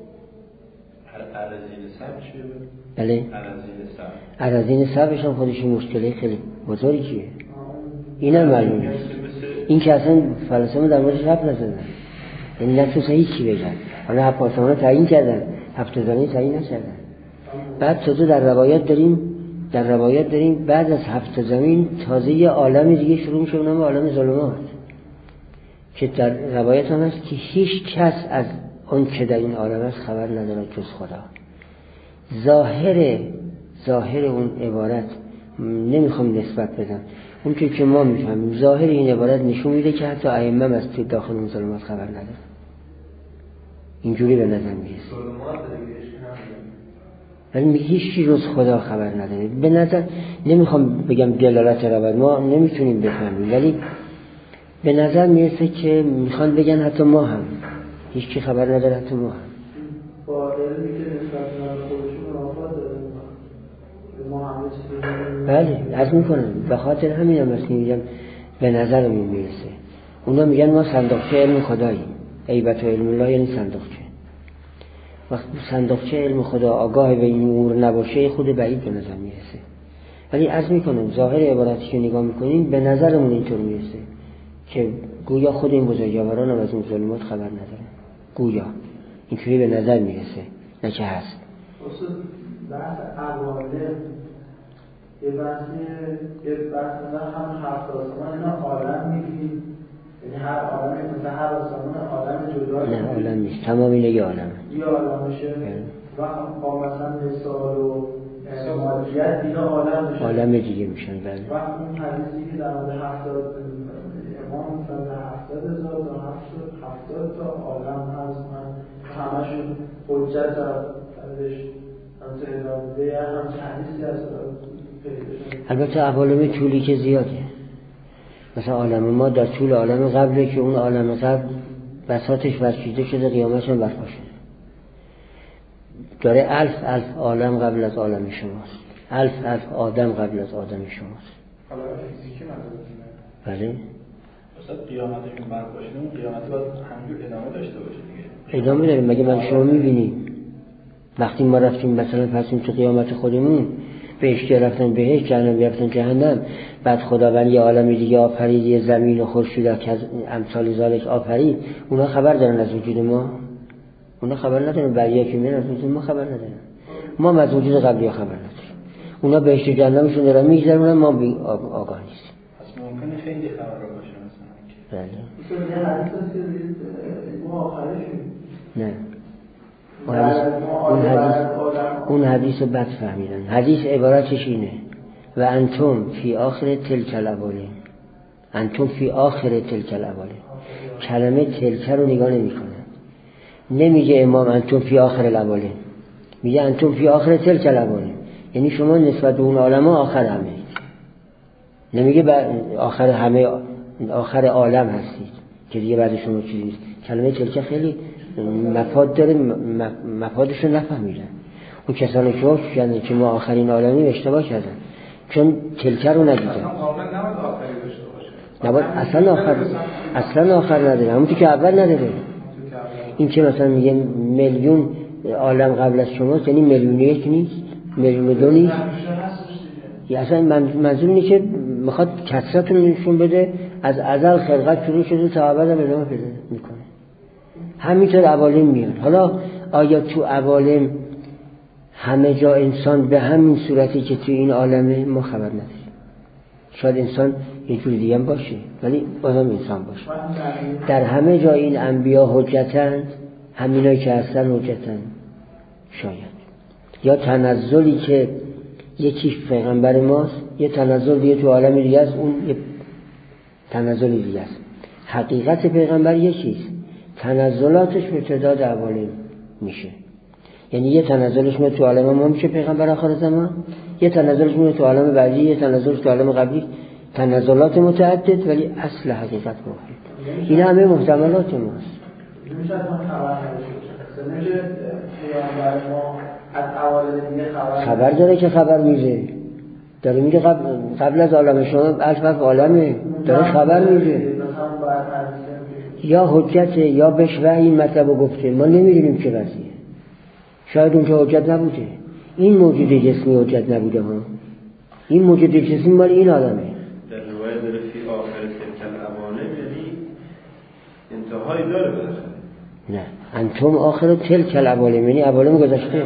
اراذین سبع چیه؟ بله. اراذین سبعش هم خودش مشکلی خیلی بزرگیه. اینا معلوم نیست. این که اصلا فلسفه در موردش حرف نزدن. یعنی نتونستن هیچی بگن. حالا 7 آسمان تعیین کردن، 7 زمین تعیین نکردن. بعد تازه در روایات داریم بعد از 7 زمین تازه یه عالم دیگه شروع میشه، اونم عالم ظلمات. که در روایت هم هست که هیچ کس از اون که در این عالم است خبر نداره جز خدا. ظاهر اون عبارت نمیخوام نسبت بدم، اون که ما میفهمیم ظاهر این عبارت نشون میده که حتی ائمه هم از تو داخل اون ظلمات خبر نداره. اینجوری به نظر میرسه. ولی میگه هیچ چیز جز خدا خبر نداره. به نظر نمیخوام بگم دلالت روایت ما نمیتونیم بفهمیم، ولی به نظر میرسه که میخوان بگن حتی ما هم هیچ کی خبر نداره، حتی ما هم. با علمی که نسبت به خودشون آفات داره ما همه چیز بله عرض میکنم به خاطر همین هم هست میگم به نظر میرسه. اونا میگن ما صندوقچه علم خداییم، عیبت و علم الله یعنی صندوقچه. وقتی صندوقچه علم خدا آگاه به این امور نباشه خود بعید به نظر میرسه. ولی عرض میکنم ظاهر عبارتی که نگاه میکنیم به نظرمون اینطور میرسه که گویا خود این بزرگواران هم از این ظلمات خبر ندارن. گویا اینطوری به نظر میرسه، نه که هست. اصلا بحث عوالم یه بحث مثلا هم 7 آسمان اینا عالم میگیم، یعنی هر عالمی مثلا هر آسمان عالم جدا نه عالم نیست، تمام اینا یه عالمه. یه عالم میشه و با مثلا مثال و مادیت دیگه عالم میشه، عالم دیگه میشن. بله. و اون حدیثی که در مورد 70 امام مثلا 70,000 تا 70 تا عالم هست، من همشون حجت ازش همچه ادامه همچه حدیثی هست. البته عوالم طولی که زیاده، مثلا عالم ما در طول عالم قبله که اون عالم قبل بساطش برچیده شده، قیامتش هم برپا شده. داره 1000 عالم قبل از عالم شماست، 1000 آدم قبل از آدم شماست. حالا فیزیکی نداره. بله. اصلا قیامتشون برپا شده، اون قیامت باید همینجور ادامه داشته باشه دیگه. ادامه داریم. مگه من شما میبینیم وقتی ما رفتیم مثلا فرضیم تو قیامت خودمون بهشت رفتن بهشت، جهنم رفتن جهنم، بعد خداوند یه عالم دیگه آفرید، یه زمین و خورشید که از امثال ذالک آفرید، اونا خبر دارن از وجود ما؟ اونا خبر ندارن. بقیه که میرن از وجود ما خبر ندارن. ما از وجود قبلی خبر نداریم. اونا بهشت و جهنمشون دارن میگذرونن، ما آگاه نیستیم. پس ممکنه خیلی خبر باشه مثلا. بله. مثلا یه حدیث هست که ما آخرشون نه. اون حدیث رو بد فهمیدن. حدیث عبارتش اینه: و انتم فی آخر تلک الاولین. انتم فی آخر تلک الاولین. کلمه تلک رو نگاه نمی کنن. نمیگه امام انتم فی آخر الاولین، میگه انتم فی آخر تلک الاولین، یعنی شما نسبت به اون عالم آخر همه اید. نمیگه آخر همه، آخر عالم هستید که دیگه بعد شما چیزی نیست. کلمه تلک خیلی مفاد داره، مفادش رو نفهمیدن. اون کسانی که ما آخرین عالمیم اشتباه کردن، چون تلک رو ندیدن. نباید اصلا آخر نداره، همون که اول نداره. این که مثلا میگه میلیون عالم قبل از شماست، یعنی میلیون یک نیست، میلیون دو نیست. یا اصلا منظور اینه که میخواد کثرت رو نشون بده، از ازل خلقت شروع شده تا ابد هم ادامه پیدا میکنه. همینطور عوالم میاد. حالا آیا تو عوالم همه جا انسان به همین صورتی که تو این عالمه؟ ما خبر نداریم. شاید انسان یه جور دیگه هم باشه، ولی بازم انسان باشه. در همه جا این انبیا حجتند، همینایی که هستن حجتند. شاید یا تنزلی که یکی پیغمبر ماست، یه تنزل دیگه تو عالم دیگه است، اون یه تنزل دیگه است. حقیقت پیغمبر یکیست، تنزلاتش به تعداد عوالم میشه. یعنی یه تنزلش میاد تو عالم ما میشه پیغمبر آخر زمان، یه تنزلش میاد تو عالم بعدی، یه تنزلش تو عالم قبلی. تنزلات متعدد ولی اصل حقیقت واحد. این همه محتملات ماست. میشه از ما خبر نداشته، نمیشه پیغمبر ما از عوالم دیگه خبر داره که خبر میده. داره میگه قبل از عالم شما الف عالمه، داره خبر میده. یا حجته یا بهش وحی این مطلب رو گفته، ما نمیدونیم چه وضعیه. شاید اونجا حجت نبوده، این موجود جسمی حجت نبوده ها. این موجود جسمی مال این عالمه. در روایت داره فی آخر تلک العوالم، یعنی انتهایی داره بالاخره. نه انتم آخر تلک العوالم، یعنی عوالم گذشته.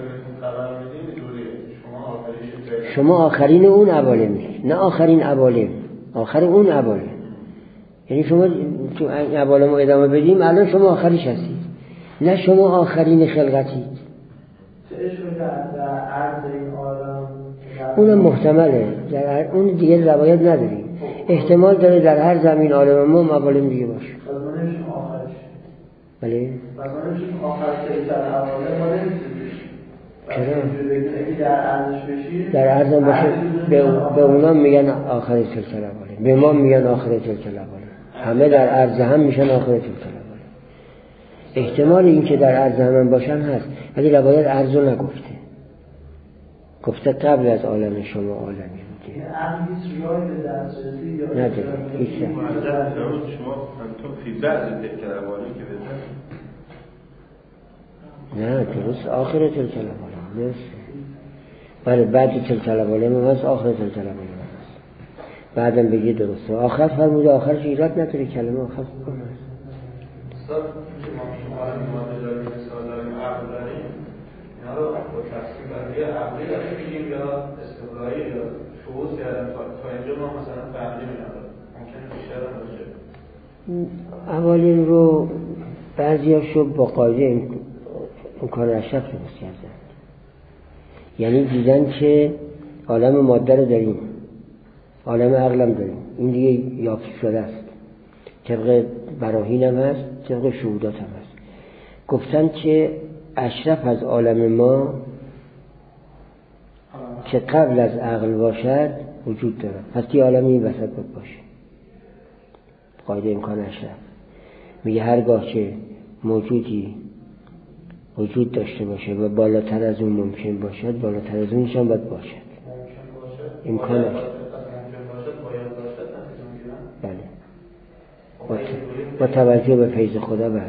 شما آخرین اون عوالمی، نه آخرین عوالم، آخر اون عوالم. یعنی شما تو عوالم رو ادامه بدیم، الان شما آخریش هستید، نه شما آخرین خلقتید. در عرض این عالم اونم محتمله، در اون دیگه روایت نداریم. احتمال داره در هر زمین عالم ما عوالم دیگه باشه. ما نمیشیم آخرش. بله؟ ما نمیشیم آخرش در عوالم ما نمیشیم. چرا؟ در عرضم باشه به اونا میگن آخر تلک العوالم، به ما میگن آخر تلک العوالم. همه در عرض هم میشن آخر تلک العوالم. احتمال این که در عرض هم باشن هست، ولی روایت عرض رو نگفته، گفته قبل از عالم شما عالمی بوده. نداره هیچ شما انتم فی بعض تلک العوالم که بزن. نه درست آخر تلک العوالم درست. بله بعد تلک العوالم هست، آخر تلک العوالم هست. بعدم بگی درسته. آخر فرموده، آخرش ایراد نداره، کلمه آخر کنه. استاد شما ماده داریم، مثال داریم، عقل داریم، اینا رو با تفسیر بندی عقلی داریم بگیم یا استقلایی یا شعوذ کردن تا اینجا ما مثلا فهمیدیم اینا رو ممکنه بیشتر هم باشه. عوالم رو بعضیاشو با قاعده امکان اشرف درست کردن، یعنی دیدن که عالم ماده رو داریم، عالم عقلم داریم، این دیگه یافت شده است، طبق براهین هم هست، طبق شهودات هم هست. گفتن که اشرف از عالم ما که قبل از عقل باشد وجود داره، پس که عالم این وسط باشه. قاعده امکان اشرف میگه هرگاه که موجودی وجود داشته باشه و بالاتر از اون ممکن باشد، بالاتر از اونش هم باید باشد. امکانش بله با توجه به فیض خدا. بله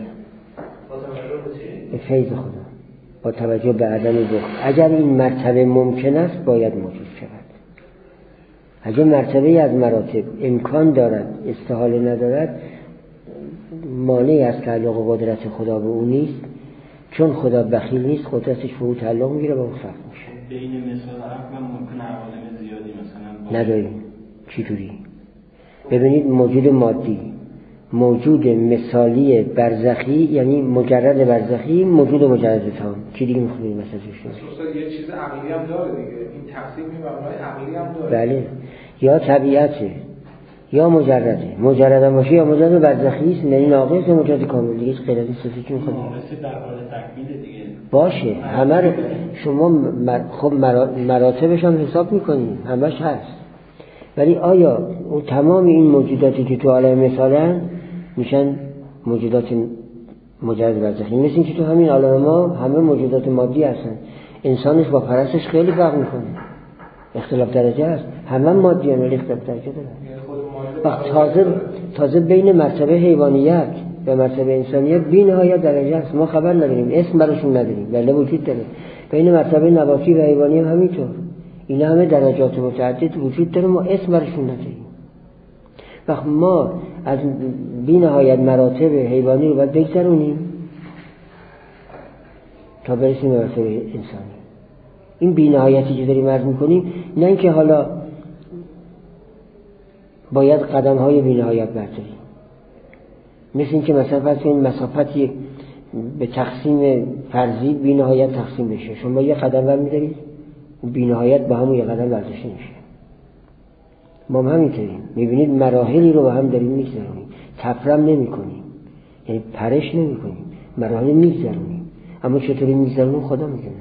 به فیض خدا، با توجه به عدم بخت. اگر این مرتبه ممکن است باید موجود شود. اگر مرتبه از مراتب امکان دارد استحاله ندارد، مانعی از تعلق و قدرت خدا به اون نیست، چون خدا بخیل نیست، قدرتش به او تعلق میگیره و اون ختم میشه. بین مثال عقل ممکن عوالم زیادی مثلا نداریم. چطوری؟ ببینید موجود مادی، موجود مثالی برزخی، یعنی مجرد برزخی، موجود مجرد تام. چی دیگه میخونید مثلا چیش؟ یه چیز عقلی هم داره دیگه، این تقسیم مبنای عقلی هم داره. بله، یا طبیعته یا مجرده. مجرد هم باشه یا مجرد برزخی است، یعنی ناقص یا مجرد کامل. دیگه غیر از این چیزی که میخواد در حال تکمیل دیگه باشه. همه رو شما خب مراتبش هم حساب میکنید، همش هست. ولی آیا تمام این موجوداتی که تو عالم مثالن میشن موجودات مجرد برزخی؟ مثل این که تو همین عالم ما همه موجودات مادی هستن، انسانش با پرستش خیلی فرق میکنه، اختلاف درجه هست، همه مادی هم ولی اختلاف درجه دارن. خود ماده تازه بین مرتبه حیوانیت و مرتبه انسانیت بی نهایت درجه است. ما خبر نداریم، اسم براشون نداریم، ولی وجود داره. بین مرتبه نباتی و حیوانی هم همینطور. اینا همه درجات متعدد وجود داره، ما اسم براشون نداریم. وقت ما از بی نهایت مراتب حیوانی رو باید بگذرونیم تا برسیم به مرتبه انسانی. این بی نهایتی که داریم عرض میکنیم، نه اینکه حالا باید قدم های بی نهایت برداریم. مثل اینکه مثلا فرض کنید مسافتی به تقسیم فرضی بی نهایت تقسیم بشه، شما یه قدم برمی‌دارید بی نهایت با همون یه قدم برداشته میشه. ما هم همینطوریم، میبینید مراحلی رو با هم داریم میگذرونیم، تفرم نمی‌کنیم، یعنی پرش نمی‌کنیم، مراحل میگذرونیم. اما چطوری میگذرونیم خدا میدونه.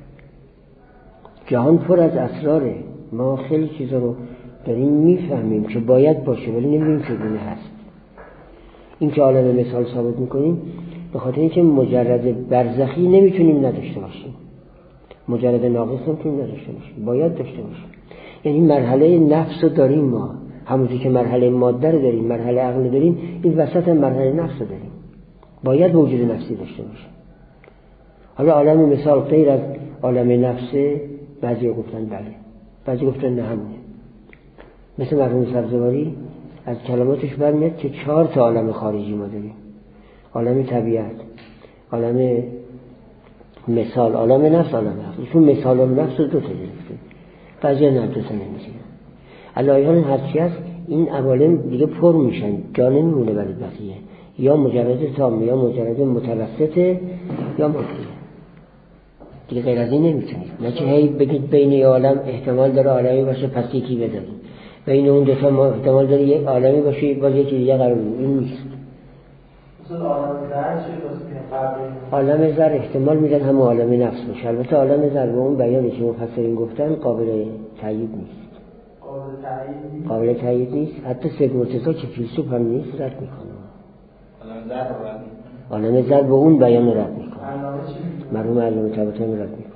جهان پر از اسراره، ما خیلی چیزا رو داریم میفهمیم که باید باشه ولی نمی‌دونیم چگونه هست. این که عالم مثال ثابت میکنیم به خاطر اینکه مجرد برزخی نمیتونیم نداشته باشیم، مجرد ناقص نمیتونیم نداشته باشیم، باید داشته باشیم. یعنی مرحله نفس رو داریم ما، همونطور که مرحله ماده رو داریم، مرحله عقل داریم، این وسط مرحله نفس رو داریم، باید وجود نفسی داشته باشیم. حالا عالم مثال غیر از عالم نفسه، بعضی گفتن بله، بعضی گفتن نه همونه. مثل مرحوم سبزواری از کلماتش برمیاد که 4 تا عالم خارجی ما داریم: عالم طبیعت، عالم مثال، عالم نفس، عالم عقل. چون مثال و نفس رو 2 تا گرفته، بعضی نه 2 تا نمی‌گیرن. علایهان هرچی هست این عوالم دیگه پر میشن، جا نمیمونه برای بقیه، یا مجرد تام یا مجرد متوسطه یا مطلق. دیگه غیر از این نمیتونید. نه که هی بگید بین عالم احتمال داره عالمی باشه پس یکی بذارید، بین اون 2 تا احتمال داره یک عالمی باشه باز یکی دیگه قرار بگیره. این نیست. مثلا عالم زر چه واسه عالم زر احتمال میدن هم عالم نفس باشه. البته عالم زر به اون بیانی که مفسرین گفتن قابل تایید نیست. قابل تایید نیست. حتی سید مرتضی که فیلسوف هم نیست رد میکنه. عالم زر رو رد میکنه. عالم زر به اون بیان رد میکنه. مرحوم علامه طباطبایی رد میکنه.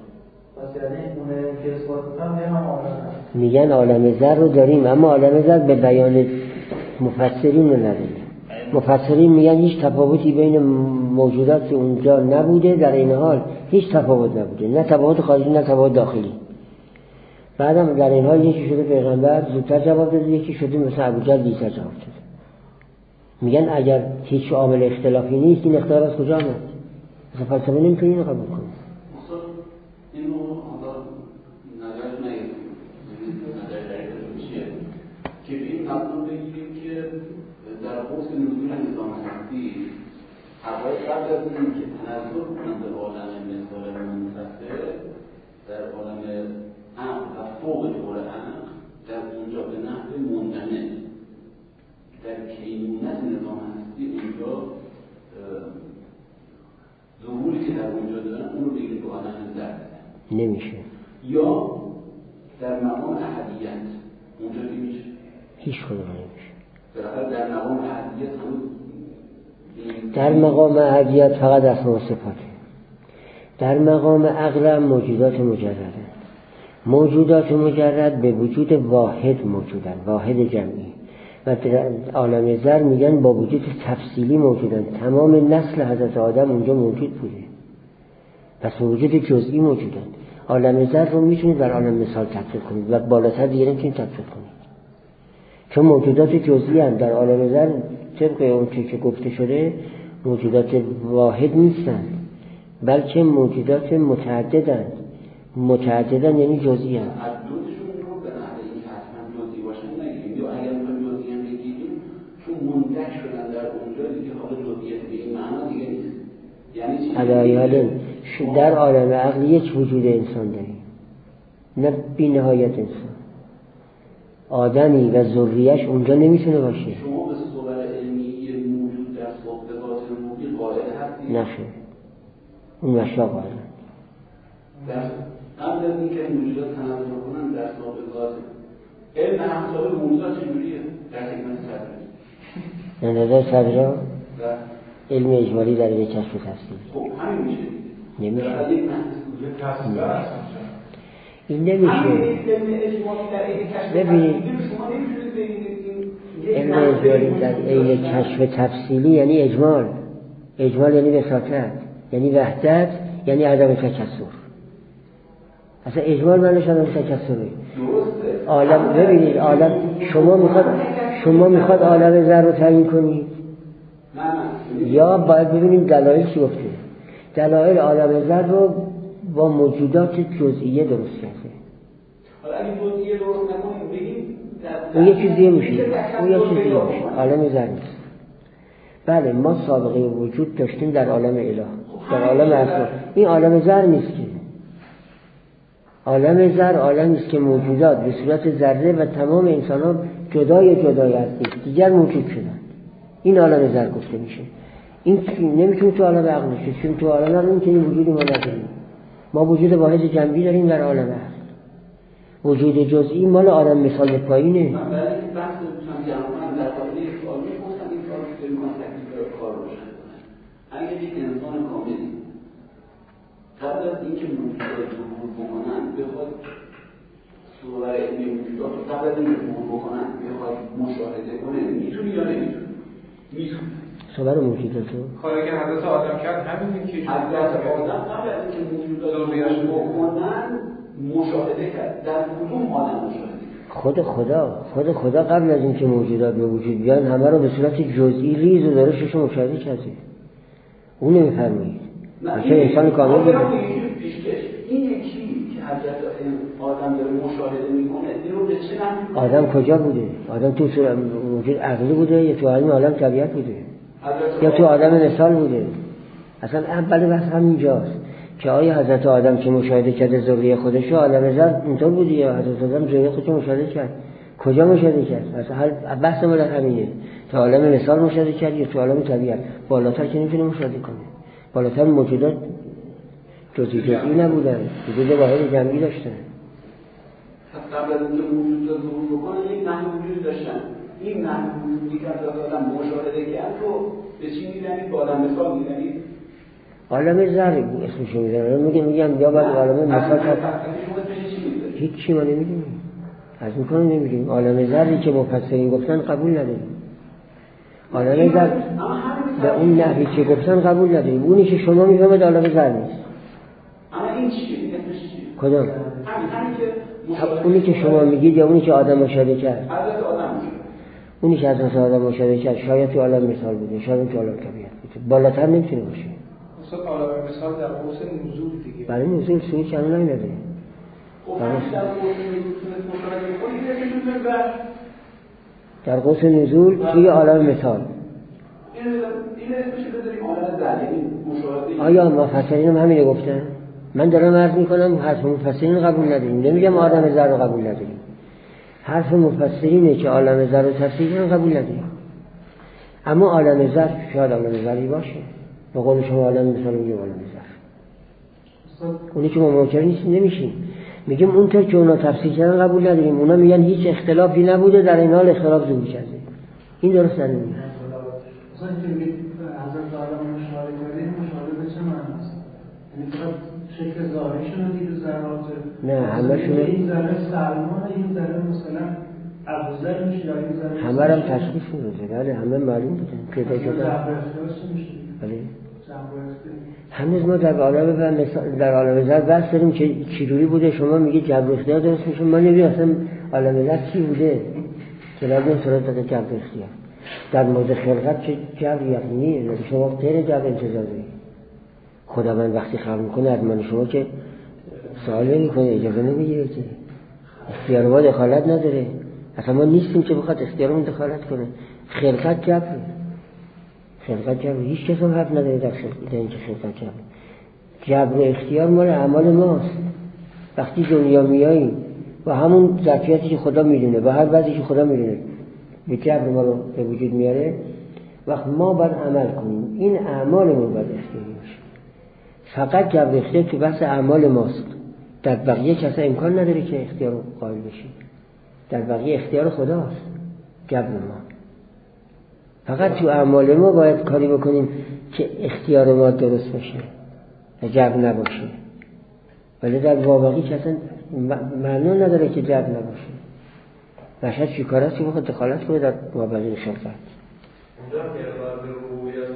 میگن عالم زر رو داریم اما عالم زر به بیان مفسرین نداریم. مفسرین میگن هیچ تفاوتی بین موجودات اونجا نبوده، در این حال هیچ تفاوت نبوده، نه تفاوت خارجی نه تفاوت داخلی. بعدم در این حال یکی شده پیغمبر زودتر جواب داده، یکی شده مثل ابوجهل دیرتر جواب داده. میگن اگر هیچ عامل اختلافی نیست این اختلاف از کجا آمد؟ مثلا فلسفه نمیتونه اینو قبول کنه. اینو نظر نگیریم، نظر دقیقه میشه که این مطلوب بگیریم که در حوض نزول نظام هستی حقایق قبل از این که تنظر کنند در عالم مثال منفصل در عالم عقل و فوق دور عقل در اونجا به نحو مندمج در کینونت نظام هستی اونجا ظهوری که در اونجا دارن اون رو بگیریم به عالم زر نمیشه. یا در مقام احدیت اونجا نمیشه، هیچ کدوم نمیشه. در مقام احدیت در مقام احدیت فقط اسما و صفاته. در مقام عقل موجودات مجرده. موجودات مجرد به وجود واحد موجودن، واحد جمعی. و در عالم زر میگن با وجود تفصیلی موجودن. تمام نسل حضرت آدم اونجا موجود بوده، پس به وجود جزئی موجودن. عالم زر رو میتونید در عالم مثال تطبیق کنید و بالاتر دیگه نمیتونید تطبیق کنید، چون موجودات جزئی هم در عالم زر طبق اون چیزی که گفته شده موجودات واحد نیستن، بلکه موجودات متعددن. متعددن یعنی جزئی هم. منتج شدن در اونجا دیگه حالا جزئیات به این معنا دیگه نیست. یعنی علایه‌الدین در عالم عقل یک وجود انسان داریم، نه بی نهایت انسان. آدمی و ذریه‌اش اونجا نمیتونه باشه. شما به صور علمی موجود در صحبات روحی قائل هستید؟ نه خیر، اون مشا قائل. در قبل از اینکه موجودات تنظر کنن در صحبات علم همسال موجودات چجوریه؟ در حکمت صدری در نظر صدرا علم اجمالی در یک کشف و تفصیل. خب همین میشه. نمیشه. این همین نمیشه. علم اجمالی در یک کشف و تفصیل شما نمیتونید ببینید علم اجمالی در عین کشف تفصیلی یعنی اجمال یعنی وساطت، یعنی وحدت، یعنی عدم تکثر. اصلا اجمال معنیش عدم تکثره. عالم ببینید، عالم شما میخواد عالم ذر رو تعیین کنید یا باید ببینید دلایل چی گفته. دلایل عالم ذر رو با موجودات جزئیه درست کرده. حالا اگه جزئیه درست نکنیم بگیم اون یه چیزیه میشه، عالم ذر نیست. بله ما سابقه وجود داشتیم در عالم اله، در عالم اسرار. این عالم ذر نیست که. عالم ذر عالمی است که موجودات به صورت ذره و تمام انسان‌ها جدای هستند، دیگر موجود شدند. این عالم ذر گفته میشه. این نمیتونه تو عالم عقل باشه، چون تو عالم عقل نمیتونه وجودی ما نداریم. ما وجود واحد جنبی داریم در عالم عقل. وجود جزئی مال عالم مثال پایینه. من برای این بحث جمعان در قابل یک سوال می‌پرسم، این سوال که می‌کنم تکلیف کار روشن کنه. اگر یک انسان کاملی قبل از اینکه موجودات ظهور بکنن بخواد صور علمی موجودات رو قبل از اینکه ظهور بکنن بخواد مشاهده کنه، میتونه یا نمیتونه؟ میتونه. صور موجودات رو کاری که حضرت آدم کرد همینه که حضرت آدم قبل از اینکه موجودات ظهور بکنن مشاهده کرد. در کدوم عالم مشاهده کرد؟ خود خدا قبل از اینکه موجودات به وجود بیان همه رو به صورت جزئی ریز و دارشش مشاهده کرده. اون نمی‌فرمایید چه انسان کامل بوده. این یکی که حضرت آدم داره مشاهده میکنه اینو به چه نحوی؟ آدم کجا بوده؟ آدم تو موجود عقلی بوده یا تو عالم طبیعت بوده یا تو عالم مثال بوده؟ اصلا اول بحث همینجاست که آیا حضرت آدم که مشاهده کرده ذریه خودش رو عالم ذر اینطور بوده یا حضرت آدم ذریه خودش مشاهده کرد؟ کجا مشاهده کرد؟ اصلا بحث ما در همینه. تو عالم مثال مشاهده کرد یا تو عالم طبیعت؟ بالاتر که نمیتونه مشاهده کنه. بالاتر موجودات جزئی نبودن، وجود واحد جمعی داشتن. قبل از اینکه موجودات ظهور بکنن یک نحو وجود داشتن. این نحو وجودی که حضرت آدم مشاهده کرد رو به چی می‌دونید؟ با عالم مثال می‌دونید؟ عالم ذر اسمش می‌ذارن. میگم یا باید عالم مثال کرد. هیچ چی ما نمی‌دونیم. از این کارو نمی‌دونیم. عالم ذری که مفسرین گفتن قبول نداریم. عالم ذر به اون نحوی که گفتن قبول نداریم. اونی که شما می‌فهمید عالم ذر نیست. اما این چیه؟ اسمش چیه؟ کدوم؟ همین که اونی که شما میگید یا اونی که آدم مشاهده کرد؟ حضرت آدم اونی که حضرت آدم مشاهده کرد شاید تو عالم مثال بوده، شاید تو عالم طبیعت بوده. بالاتر نمیتونه باشه. اصلا عالم مثال در قوس نزول دیگه. برای نزول سوی چنان نمیده. در قوس نزول توی عالم مثال. آیا مفسرین هم همینه گفتن؟ من دارم عرض میکنم حرف مفسرین قبول نداریم، نمیگم عالم ذر رو قبول نداریم. حرف مفسرینه که عالم ذر رو تفسیر کردن قبول نداریم. اما عالم ذر شاید عالم ذری باشه. به قول شما عالم مثال میگیم عالم ذر. اونی که ما منکر نیستیم نمیشیم. میگیم اونطور که اونا تفسیر کردن قبول نداریم. اونا میگن هیچ اختلافی نبوده، در این حال اختلاف ظهور کرده. این درست نمیشه. مثلا اینکه حضرت آدم مشاهده کردیم، مشاهده به چه معناست؟ یعنی فقط شکل ظاهریشون رو دید ذرات؟ نه همشون این ذره سلمان، این ذره مثلا ابوذر میشه یا این ذره همه هم تشخیص میده. بله همه معلوم بودن پیدا شدن. بله هنوز ما در عالم ذر بحث داریم که چجوری بوده. شما میگید جبر اختیار درست میشه، من نمیدونم اصلا عالم ذر چی بوده که لازم صورت داده جبر اختیار. در مورد خلقت چه جبر یقینیه، شما غیر جبر انتظار دارید. خداوند وقتی خلق میکنه از من شما که سوال نمیکنه، اجازه نمیگیره، که اختیار ما دخالت نداره. اصلا ما نیستیم که بخواد اختیارمون دخالت کنه. خلقت جبره، خلقت جبره، هیچ کس هم حق نداره در اینکه خلقت جبره. جبر و اختیار مال اعمال ماست. وقتی دنیا میاییم و همون ذاتیاتی که خدا میدونه و هر وضعی که خدا میدونه به جبر ما رو به وجود میاره، وقت ما باید عمل کنیم. این اعمالمون باید اختیاری باشه. فقط جبر اختیار تو بحث اعمال ماست. در بقیه کسا امکان نداره که اختیار رو قائل بشیم. در بقیه اختیار خداست، جبر ما. فقط تو اعمال ما باید کاری بکنیم که اختیار ما درست باشه و جبر نباشه. ولی در واقعی که اصلا معنا نداره که جبر نباشه. بشر چی کار است که بخواد دخالت کنه در مابقی خلقت؟ اونجا که اقرار به ربوبیت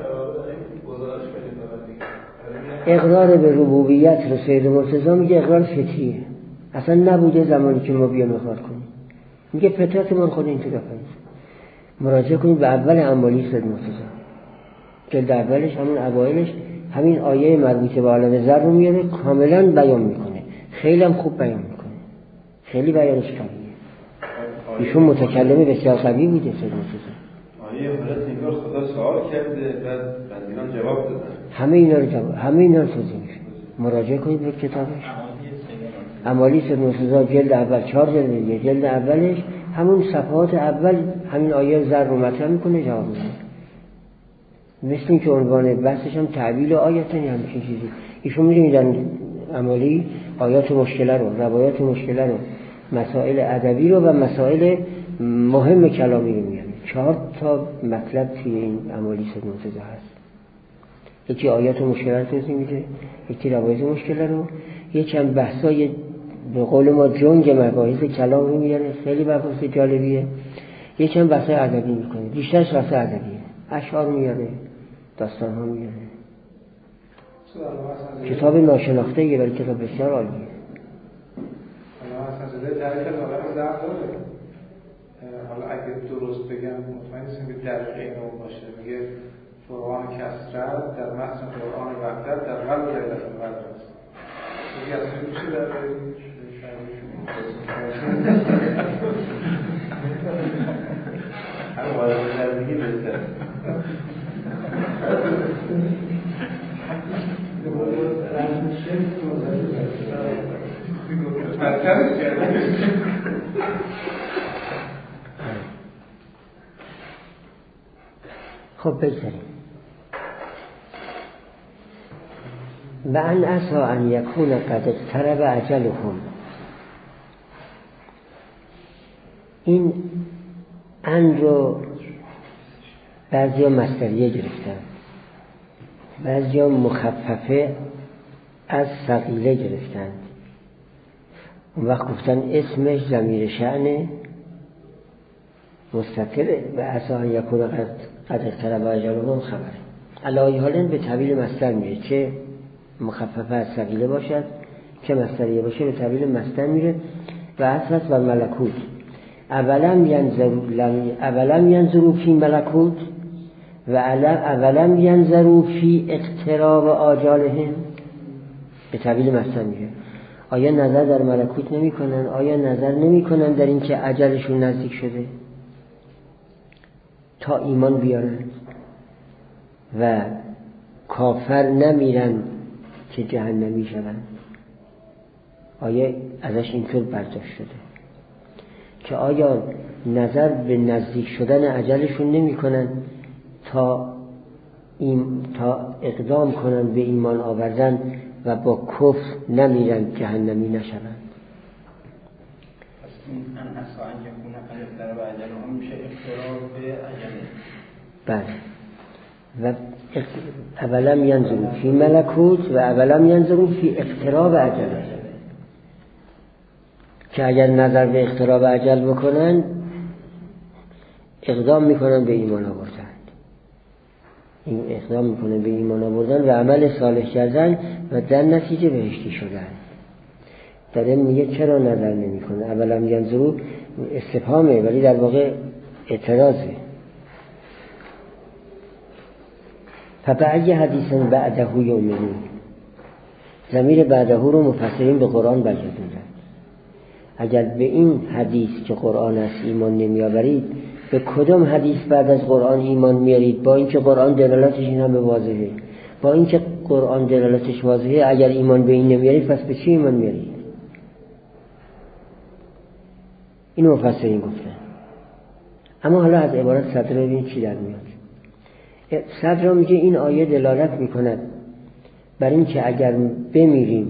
میکنه، اقرار به ربوبیت رو سید مرتضی میگه اقرار فطریه، اصلا نبوده زمانی که ما بیام اقرار کنیم. میگه فطرت من خود این طرفه. مراجعه کنید به اول اعمالی سید مرتضی، جلد اولش همون اوایلش همین آیه مربوطه به عالم ذر رو میاره کاملا بیان میکنه، خیلی هم خوب بیان میکنه، خیلی بیانش قویه. ایشون متکلم بسیار قوی بوده سید مرتضی. آیه حضرت انگار خدا سوال کرده بعد بندگان جواب دادن. همه اینا رو توضیح میشه. مراجعه کنید به کتابش اعمالی سید مرتضی جلد اول 4 جلد، جلد اولش همون صفحات اول همین آیه ذر رو مطرح میکنه، جواب میده. مثل این که عنوان بحثش هم تعبیل آیات، یعنی همچین چیزی. ایشون میدونیدن اعمالی آیات مشکله رو، روایات مشکله رو، مسائل ادبی رو و مسائل مهم کلامی رو میاره. 4 تا مطلب توی این اعمالی سید مرتضی هست. یکی آیات مشکله رو توضیح میده، یکی روایات مشکله رو، یکم بحثای به قول ما جنگ مباحث کلام رو میاره، خیلی بحث جالبیه. یکم بحثای ادبی میکنه، بیشترش بحث ادبیه، اشعار میاره، داستان ها میاره. کتاب ناشناخته‌ایه ولی کتاب بسیار عالیه. حالا اگه درست بگم مطمئن نیستم که دقیق اینو باشه. میگه قرآن کسرت در متن قرآن وحدت در قلب لیلة القدر است. میگه اصلا میشه در هم وارد زندگی بهتر. خب بگذاریم. و ان عسى ان یکون قد اقترب اجلهم. این ان رو بعضیا مصدریه گرفتن، بعضیا مخففه از ثقیله گرفتن. اون وقت گفتن اسمش ضمیر شأن مستتره و عسى ان یکون قد اقترب اجلهم خبر. علی حال به تعبیر مصدر میره، چه مخففه از ثقیله باشد که مصدریه باشه به تعبیر مصدر میره. و اصلت و ملکوت اولم ینظروا فی ملکوت و اولم ینظروا فی اقتراب آجالهم به تعبیر مصدر میره. آیا نظر در ملکوت نمی کنن؟ آیا نظر نمی کنن در این که اجلشون نزدیک شده تا ایمان بیارن و کافر نمیرن که جهنمی شدن؟ آیا ازش اینطور برداشت شده که آیا نظر به نزدیک شدن اجلشون نمی کنن تا اقدام کنن به ایمان آوردن و با کفر نمیرن جهنمی نشوند؟ ان عسى ان یکون قد اقترب اجلهم میشه اقتراب به اجل. بله. و اولم ینظروا فی ملکوت و اولم ینظروا فی اقتراب اجل، که اگر نظر به اقتراب اجل بکنن اقدام میکنن به ایمان آوردن، این اقدام میکنن به ایمان آوردن و عمل صالح کردن و در نتیجه بهشتی شدن. در این میگه چرا نظر نمیکنه؟ اولم ینظروا استفهامه ولی در واقع اعتراضه. فبأی حدیث بعده یؤمنون. ضمیر بعده رو مفسرین به قرآن برگردوندن. اگر به این حدیث که قرآن است ایمان نمیآورید، به کدام حدیث بعد از قرآن ایمان میارید؟ با اینکه قرآن دلالتش این همه واضحه، با اینکه قرآن دلالتش واضحه، اگر ایمان به این نمیارید پس به چی ایمان میارید؟ اینو مفسرین گفتن. اما حالا از عبارت صدر ببینید چی در میاد. صدر میگه این آیه دلالت میکند بر این که اگر بمیریم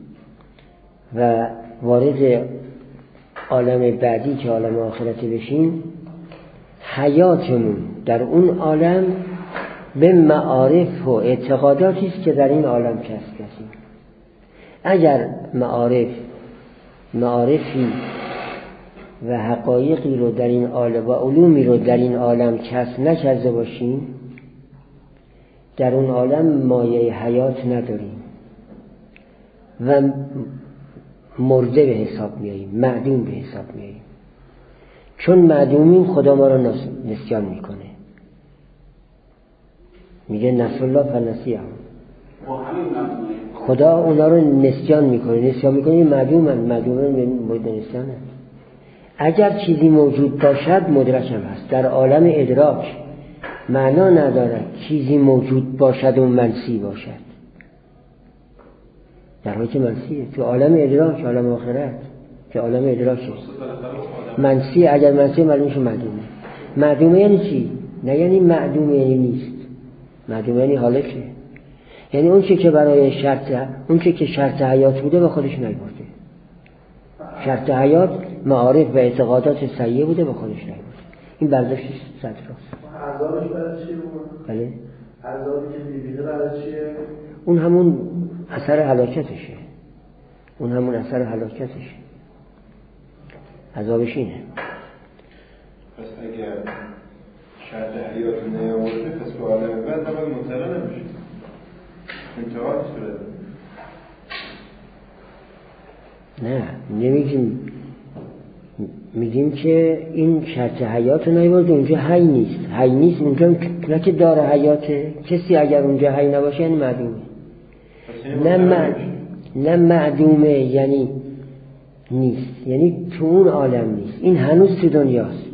و وارد عالم بعدی که عالم آخرتی بشیم، حیاتمون در اون عالم به معارف و اعتقاداتی است که در این عالم کسب کردیم. اگر معارفی و حقایقی رو در این عالم و علومی رو در این عالم کسب نکرده باشیم، در اون عالم مایه حیات نداریم و مرده به حساب میاییم، معدوم به حساب میاییم. چون معدومیم خدا ما رو نسیان میکنه، میگه نسوا الله فنسیهم، خدا اونا رو نسیان میکنه. معدومن مورد نسیانه. اگر چیزی موجود باشد مدرکم هست. در عالم ادراک معنا ندارد چیزی موجود باشد و منسی باشد، در حالی که منسیه. تو عالم ادراک، عالم آخرت که عالم ادراکه منسی، اگر منسی معلوم میشه معدومه. معدومه یعنی چی؟ نه یعنی معدومه یعنی نیست، معدومه یعنی حالشه، یعنی اون چه که برای شرط حیات بوده به خودش نیاورده. شرط حیات معارف و اعتقادات سیئه بوده به خودش نیاورده. این برداشت صدراست. عذابش برای چیه بود؟ بله؟ عذابی که می‌بینه برای چیه؟ اون همون اثر هلاکتشه. عذابش اینه. پس اگر شرط حیات نیاورده پس به عالم بعد نباید مطلع نمیشه. انتهای صورت نه، نمیگیم، میگیم که این شرط حیات نیاورده، اونجا حی نیست اونجا، نه که داره حیاته. کسی اگر اونجا حی نباشه یعنی معدومه. نه معدومه یعنی نیست، یعنی تو اون عالم نیست. این هنوز تو دنیاست،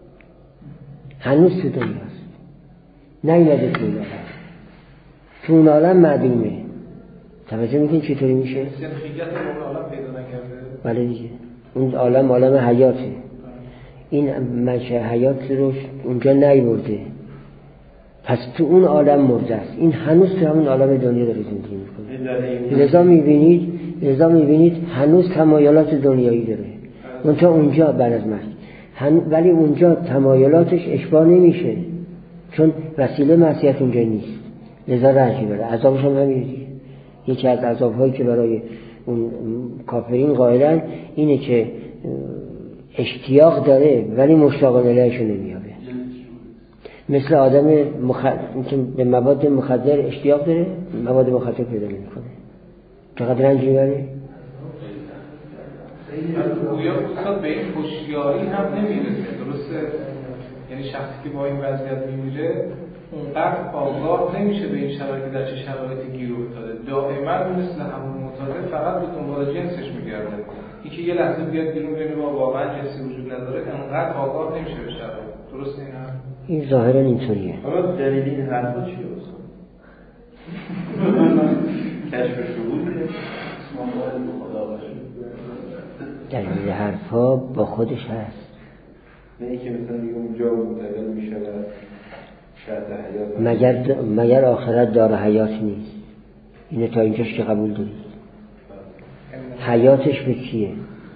نیومده تو اون عالم معدومه. توجه میکنی چطوری میشه؟ سنخیت اون عالم پیدا نکرده. بله دیگه، اون عالم حیاته. این منشأ حیات رو اونجا نیورده، پس تو اون عالم مرده است. این هنوز تو همون عالم دنیا داره زندگی میکنه. لذا میبینید هنوز تمایلات دنیایی داره، اونجا بعد از مرگ، ولی اونجا تمایلاتش اشباع نمیشه چون وسیله معصیت اونجا نیست، لذا رنج میبره. عذابش هم همینه. یکی از عذاب‌هایی که برای اون کافرین قائلن اینه که اشتیاق داره ولی مشتاق الیه‌شو نمیابه. مثل آدم که به مواد مخدر اشتیاق داره، مواد مخدر پیدا نمی‌کنه، چقدر رنج میبره. گویا استاد به این هوشیاری هم نمیرسه، درسته؟ یعنی شخصی که با این وضعیت میمیره اونقدر آگاه نمیشه به این شرایطی در چه شرایطی گیر افتاده. دائما مثل همون معتاد فقط به دنبال جنسش میگرده. اینکه یه لحظه بیاد بیرون ببینه واقعا جنسی وجود نداره، انقدر آگاه نمیشه به شرایط. درسته این این ظاهرا اینطوریه. حالا دلیل این حرفا چیه اصلا؟ کشف شهوده؟ دلیل حرفا با خودش هست. نه اینکه مثلا اونجا مبتلا میشه شرط حیات مگر آخرت داره حیات نیست. اینه تا اینجاش که قبول دارید. حیاتش به چیه؟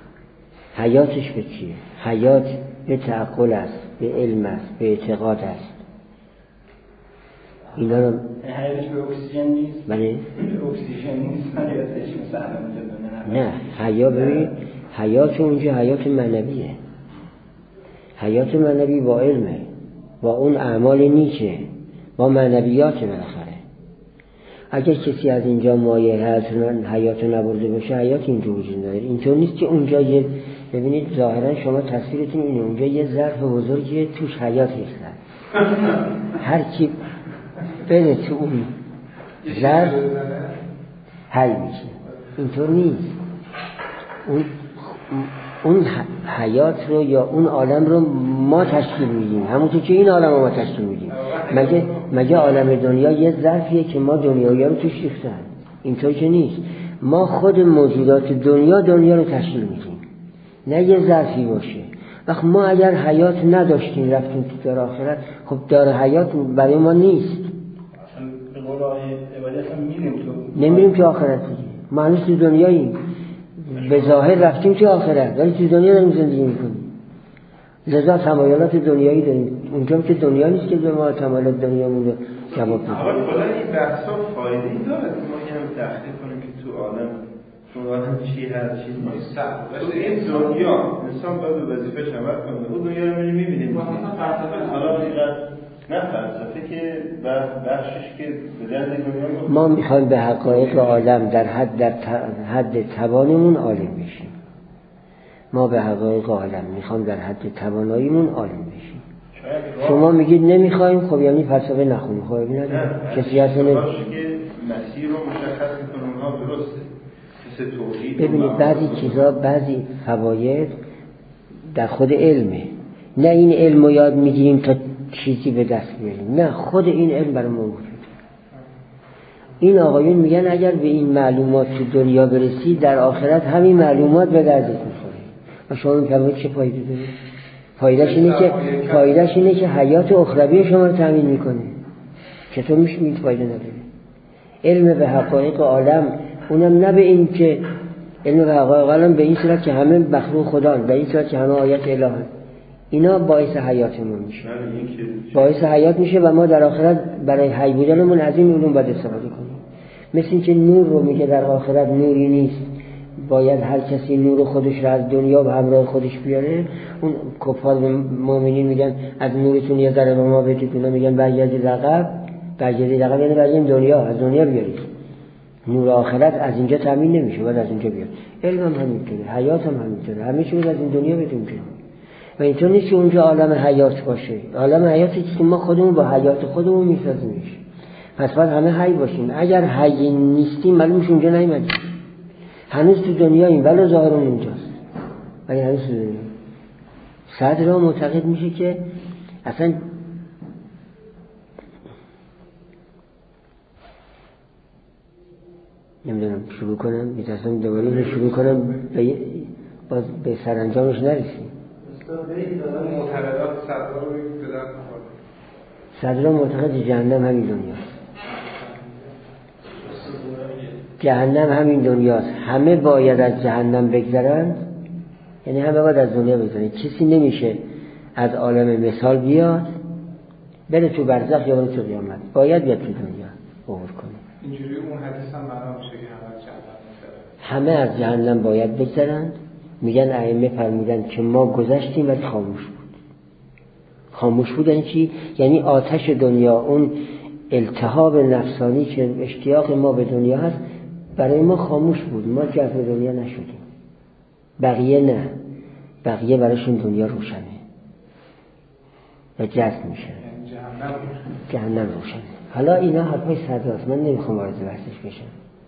حیات به تعقل است، به علم است، به اعتقاد است. اینا رو حیاتش به اکسیژن نیست؟ بله؟ به اکسیژن نیست، حیاتش مثلا نه. حیات اونجا حیات معنویه. حیات معنوی با علمه، با اون اعمال نیکه، با معنویات بالاخره. اگر کسی از اینجا مایه حیات نبرده باشه، حیات اینجا وجود نداره. اینطور نیست که اونجا ببینید ظاهرا شما تصویرتون اینه اونجا یه ظرف بزرگیه توش حیات ریختن. هر کی بره تو اون ظرف حی میشه. اینطور نیست. اون حیات رو یا اون عالم رو ما تشکیل میدیم، همونطور که این عالم رو ما تشکیل میدیم. مگه عالم دنیا یه ظرفیه که ما دنیایی رو توش ریختن؟ اینطور که نیست. ما خود موجودات دنیا رو تشکیل میدیم، نه یه ظرفی باشه. وقت ما اگر حیات نداشتیم رفتیم تو دار آخرت، خب دار حیات برای ما نیست. به قول آیه عبادت هم نمیریم تو آخرت دیگه. ما هنوز تو دنیاییم، به ظاهر رفتیم تو آخرت ولی تو دنیا داریم زندگی میکنیم. لذا تمایلات دنیایی داریم. اونجا که دنیا نیست که به ما تمایلات دنیامون رو جواب بدیم. اما کلا این بحثا فایده‌ای داره که ما هم تحقیق کنیم که تو عالم اون چی هست چی نیست. این دنیا انسان باید به وظیفه‌ش عمل کنه. اون دنیا رو می‌بینیم. حالا نه فلسفه که بخشش که به درد دنیا ما میخوایم به حقایق عالم در حد توانمون عالم بشیم. ما به حقایق عالم میخوام در حد تواناییمون عالم بشیم. شما میگید نمیخوایم، خب یعنی فلسفه نخونیم. خب ببینید کسی هست باشه که مسیر رو مشخص میکنه اونها درسته. مثل توحید. ببینید بعضی چیزا، بعضی فواید در خود علمه. نه این علم رو یاد میگیریم تا چیزی به دست بیاریم، نه خود این علم برای ما موجوده. این آقایون میگن اگر به این معلومات تو دنیا برسی در آخرت همین معلومات به دردت میخوره. و شما میفرمایید چه فایده داره؟ فایدهش اینه که حیات اخروی شما رو تامین میکنه. چطور میشه این فایده نداره؟ علم به حقایق عالم، اونم نه به این که علم به حقایق عالم به این صورت که همه مخلوق خدا، به این صورت که همه آیات الهه، اینا باعث حیاتمون میشه، باعث حیات میشه و ما در آخرت برای حی بودنمون از این علوم باید استفاده کنیم. مثل این که نور رو میگه در آخرت نوری نیست، باید هر کسی نور خودش رو از دنیا به همراه خودش بیاره. اون کفار به مؤمنین میگن از نورتون یه ذره به ما بدید، اونا میگن برگردید عقب یعنی برگردیم دنیا، از دنیا بیارید. نور آخرت از اینجا تامین نمیشه، باید از اینجا بیاد. علم هم همینطوره، حیات هم همینطوره، همه چیز از این دنیا بدون که و اینطور نیست که اونجا عالم حیات باشه. عالم حیاتی که ما خودمون با حیات خودمون میسازیمش. پس باید همه حی باشیم. اگر حی نیستیم معلوم میشه اونجا نیومدیم. هنوز تو دنیاییم ولی ظاهرمون اونجاست. ولی هنوز تو دنیاییم. صدر معتقد میشه که اصلا نمیدونم شروع کنم، میترسم دوباره شروع کنم باز به سرانجامش نرسیم. معتقدات صدر رو به درد صدر معتقد جهنم همین دنیاست. جهنم همین دنیاست. همه باید از جهنم بگذرن، یعنی همه باید از دنیا بگذرن. کسی نمیشه از عالم مثال بیاد بره تو برزخ یا بره تو قیامت، باید بیاد تو دنیا عبور کنه. اینجوری اون حدیث هم معنا میشه که همه از جهنم باید بگذرن. میگن ائمه فرمودن که ما گذشتیم ولی خاموش بود. خاموش بود یعنی چی؟ یعنی آتش دنیا، اون التهاب نفسانی که اشتیاق ما به دنیا هست برای ما خاموش بود، ما جذب دنیا نشدیم. بقیه نه، بقیه برایشون دنیا روشنه و جذب میشه، جهنم روشنه. حالا اینا حرفای صدراست، من نمیخوام وارد بحثش بشم.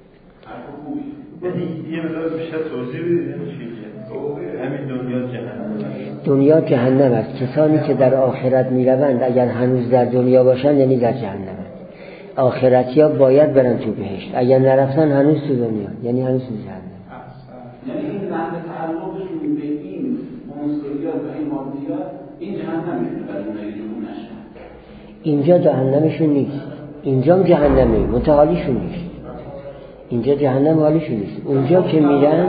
یه مقدار بیشتر توضیح بدید همین دنیا جهنم است. کسانی که در آخرت میروند اگر هنوز در دنیا باشن یعنی در جهنم است. آخرتی‌ها باید برن تو بهشت، اگر نرفتن هنوز تو دنیا، یعنی هنوز تو جهنم. یعنی این رنگ تعلقشون به این عنصریات و این مادیات این جهنمشونه برای اونایی که اون نشن. اینجا جهنمشون نیست، اینجا جهنمه، متعالیشون نیست. اینجا جهنم حالیشون نیست. اونجا که میرن،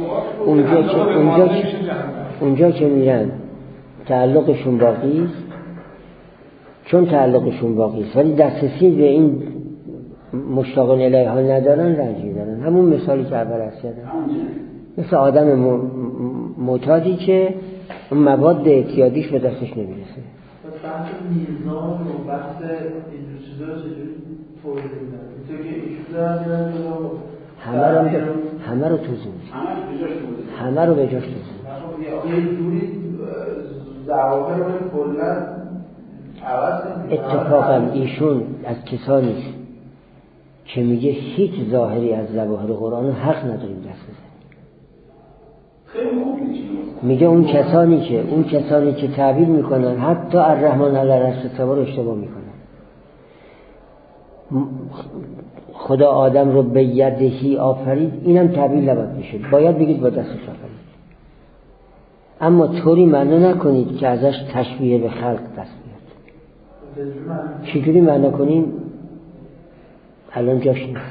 اونجا که میرن تعلقشون باقی است، چون تعلقشون باقی است ولی دسترسی به این مشتاقان الیه ها ندارن، رنجی دارن. همون مثالی که اول عرض کردم، مثل آدم معتادی که اون مواد اعتیادیش به دستش نمیرسه. بحث میزان و بحث اینجور چیزا رو چجوری توضیح میدن؟ اینطور که ایشون دارن همه رو توضیح همه رو به جاش توضیح. یه جوری ظواهر رو کلا عوض کنید. اتفاقا ایشون از کسانی است که میگه هیچ ظاهری از ظواهر قرآن حق نداریم دست بزنیم. میگه اون کسانی که تعبیر میکنن حتی الرحمن علی العرش استوی رو اشتباه میکنن. خدا آدم رو به یدهی آفرید، اینم تعبیر نباید بشه، باید بگید با دستش آفرید. اما طوری معنا نکنید که ازش تشبیه به خلق دست بیاد. چجوری معنا کنیم؟ الان جاش نیست.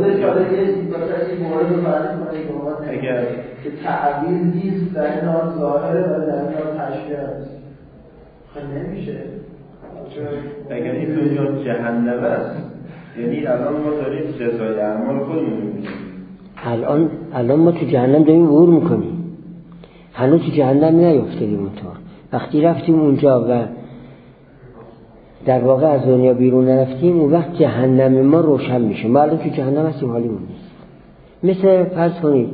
اگر که تعبیر نیست در این حال ظاهره و در این حال تشبیه است، خیلی نمیشه. اگر این دنیا جهنم است، یعنی الان ما داریم جزای اعمال خودمون می‌بینیم. الان ما تو جهنم داریم عبور میکنیم، هنوز تو جهنم نیفتادیم. اونطور وقتی رفتیم اونجا و در واقع از دنیا بیرون نرفتیم، اون وقت جهنم ما روشن میشه. ما الان تو جهنم هستیم، حالیمون نیست. مثل فرض کنید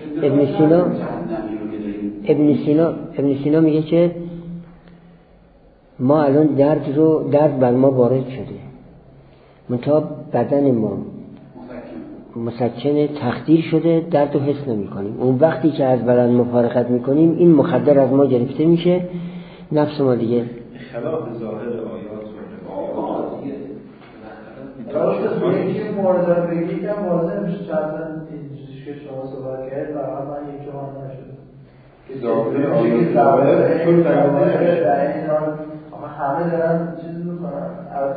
ابن سینا میگه که ما الان درد بر ما وارد شده، منتها بدن ما مسکن تخدیر شده، درد رو حس نمی کنیم. اون وقتی که از بدن مفارقت میکنیم، این مخدر از ما گرفته میشه، نفس ما دیگه خلاف ظاهر آیات و یکی مورد بگی که مورد میشه چندن که شما صحبت کرد و من یک جوان نشد که ظاهر چون در این حال همه دارن چیز میکنن. البته